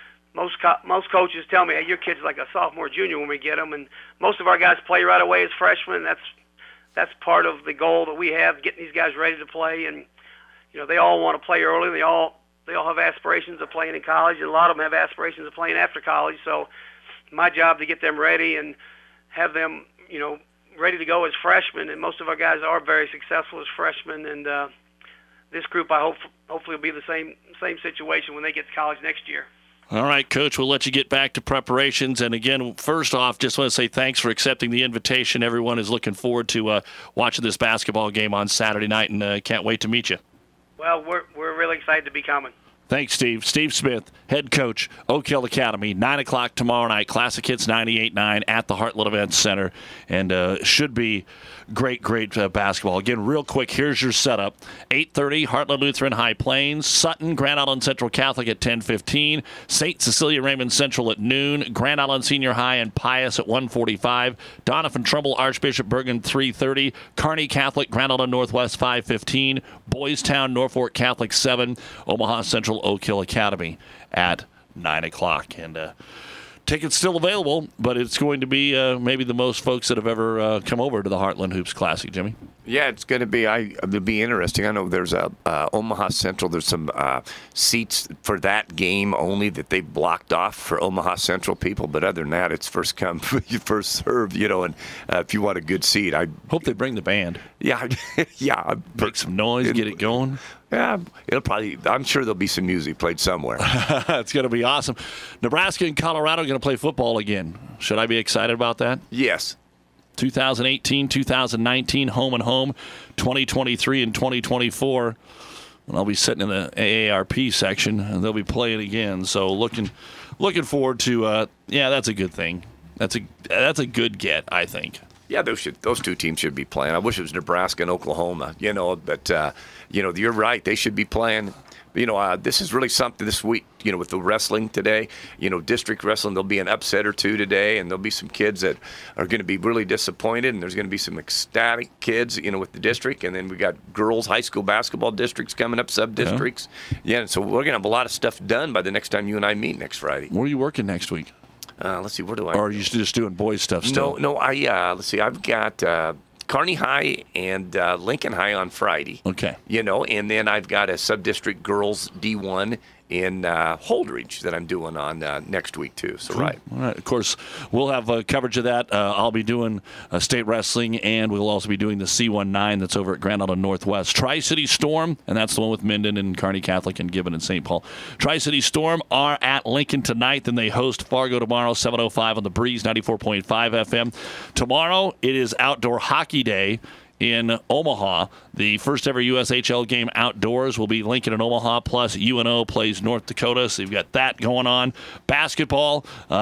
most coaches tell me, hey, your kid's like a sophomore, junior when we get them, and most of our guys play right away as freshmen. That's part of the goal that we have, getting these guys ready to play. And they all want to play early. They all have aspirations of playing in college, and a lot of them have aspirations of playing after college. So my job to get them ready and have them, ready to go as freshmen. And most of our guys are very successful as freshmen, and this group, I hopefully will be the same situation when they get to college next year. All right, Coach, we'll let you get back to preparations. And again, first off, just want to say thanks for accepting the invitation. Everyone is looking forward to watching this basketball game on Saturday night, and can't wait to meet you. Well, we're really excited to be coming. Thanks, Steve. Steve Smith, head coach, Oak Hill Academy, 9 o'clock tomorrow night, Classic Hits 98.9 at the Heartland Events Center, and should be great basketball. Again, real quick, here's your setup. 8:30, Heartland Lutheran High Plains, Sutton, Grand Island Central Catholic at 10:15, St. Cecilia Raymond Central at noon, Grand Island Senior High and Pius at 1:45, Doniphan Trumbull Archbishop Bergen 3:30, Kearney Catholic, Grand Island Northwest 5:15, Boys Town Norfolk Catholic 7, Omaha Central Oak Hill Academy at 9 o'clock. And tickets still available, but it's going to be maybe the most folks that have ever come over to the Heartland Hoops Classic, Jimmy. Yeah, it's going to be. It'll be interesting. I know there's Omaha Central. There's some seats for that game only that they blocked off for Omaha Central people. But other than that, it's first come, first serve. And if you want a good seat, I hope they bring the band. Yeah, yeah. Make some noise, get it going. Yeah, I'm sure there'll be some music played somewhere. It's going to be awesome. Nebraska and Colorado are going to play football again. Should I be excited about that? Yes. 2018, 2019, home and home, 2023 and 2024. And I'll be sitting in the AARP section, and they'll be playing again. So looking looking forward to. That's a good thing. That's a good get, I think. Yeah, those two teams should be playing. I wish it was Nebraska and Oklahoma, but you're right. They should be playing. This is really something this week, with the wrestling today, district wrestling, there'll be an upset or two today, and there'll be some kids that are going to be really disappointed, and there's going to be some ecstatic kids, with the district, and then we got girls high school basketball districts coming up, sub-districts. Yeah, so we're going to have a lot of stuff done by the next time you and I meet next Friday. Where are you working next week? Let's see, where do I... Or are you just doing boys stuff still? No, let's see, I've got... Kearney High and Lincoln High on Friday. Okay. And then I've got a sub-district girls D1 in Holdridge that I'm doing on next week, too. So, right. All right. Of course, we'll have coverage of that. I'll be doing state wrestling, and we'll also be doing the C19 that's over at Grand Island Northwest. Tri-City Storm, and that's the one with Minden and Kearney Catholic and Gibbon and St. Paul. Tri-City Storm are at Lincoln tonight. Then they host Fargo tomorrow, 7:05 on the Breeze, 94.5 FM. Tomorrow, it is Outdoor Hockey Day in Omaha. The first ever USHL game outdoors will be Lincoln and Omaha, plus UNO plays North Dakota, so you've got that going on. Basketball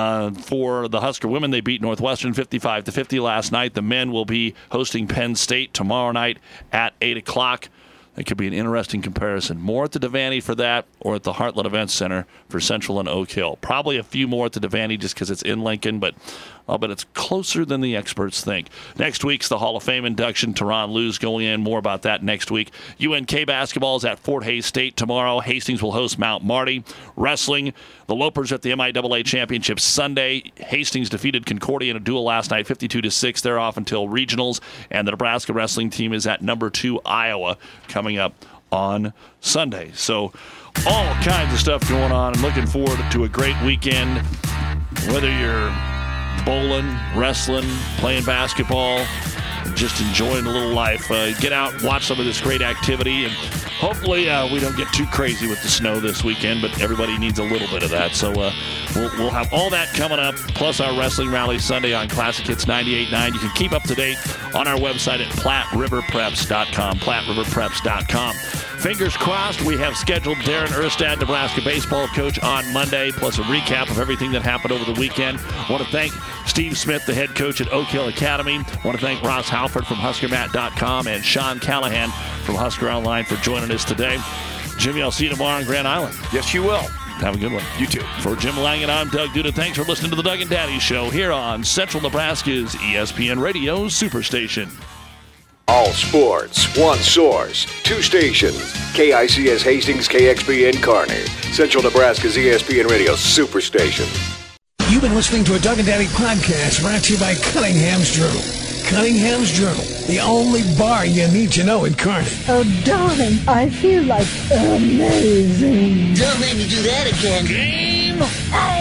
for the Husker women, they beat Northwestern 55-50 last night. The men will be hosting Penn State tomorrow night at 8 o'clock. It could be an interesting comparison. More at the Devaney for that, or at the Heartland Events Center for Central and Oak Hill. Probably a few more at the Devaney just because it's in Lincoln, but I'll bet it's closer than the experts think. Next week's the Hall of Fame induction. Teron Lou's going in. More about that next week. UNK basketball is at Fort Hays State tomorrow. Hastings will host Mount Marty. Wrestling, the Lopers at the MIAA Championship Sunday. Hastings defeated Concordia in a duel last night, 52-6. They're off until regionals. And the Nebraska wrestling team is at number 2 Iowa coming up on Sunday. So all kinds of stuff going on, and looking forward to a great weekend. Whether you're bowling, wrestling, playing basketball, just enjoying a little life. Get out, watch some of this great activity, and hopefully we don't get too crazy with the snow this weekend, but everybody needs a little bit of that. So we'll have all that coming up, plus our wrestling rally Sunday on Classic Hits 98.9. You can keep up to date on our website at PlatteRiverPreps.com, PlatteRiverPreps.com. Fingers crossed, we have scheduled Darren Erstad, Nebraska baseball coach, on Monday, plus a recap of everything that happened over the weekend. I want to thank Steve Smith, the head coach at Oak Hill Academy. I want to thank Ross Halford from HuskerMat.com and Sean Callahan from Husker Online for joining us today. Jimmy, I'll see you tomorrow on Grand Island. Yes, you will. Have a good one. You too. For Jim Lang and I'm Doug Duda. Thanks for listening to the Doug and Daddy Show here on Central Nebraska's ESPN Radio Superstation. All sports, one source, two stations. KICS Hastings, KXPN Kearney. Central Nebraska's ESPN Radio Superstation. You've been listening to a Doug and Daddy podcast brought to you by Cunningham's Journal. Cunningham's Journal, the only bar you need to know in Kearney. Oh, darling, I feel like amazing. Don't make me do that again. Game on!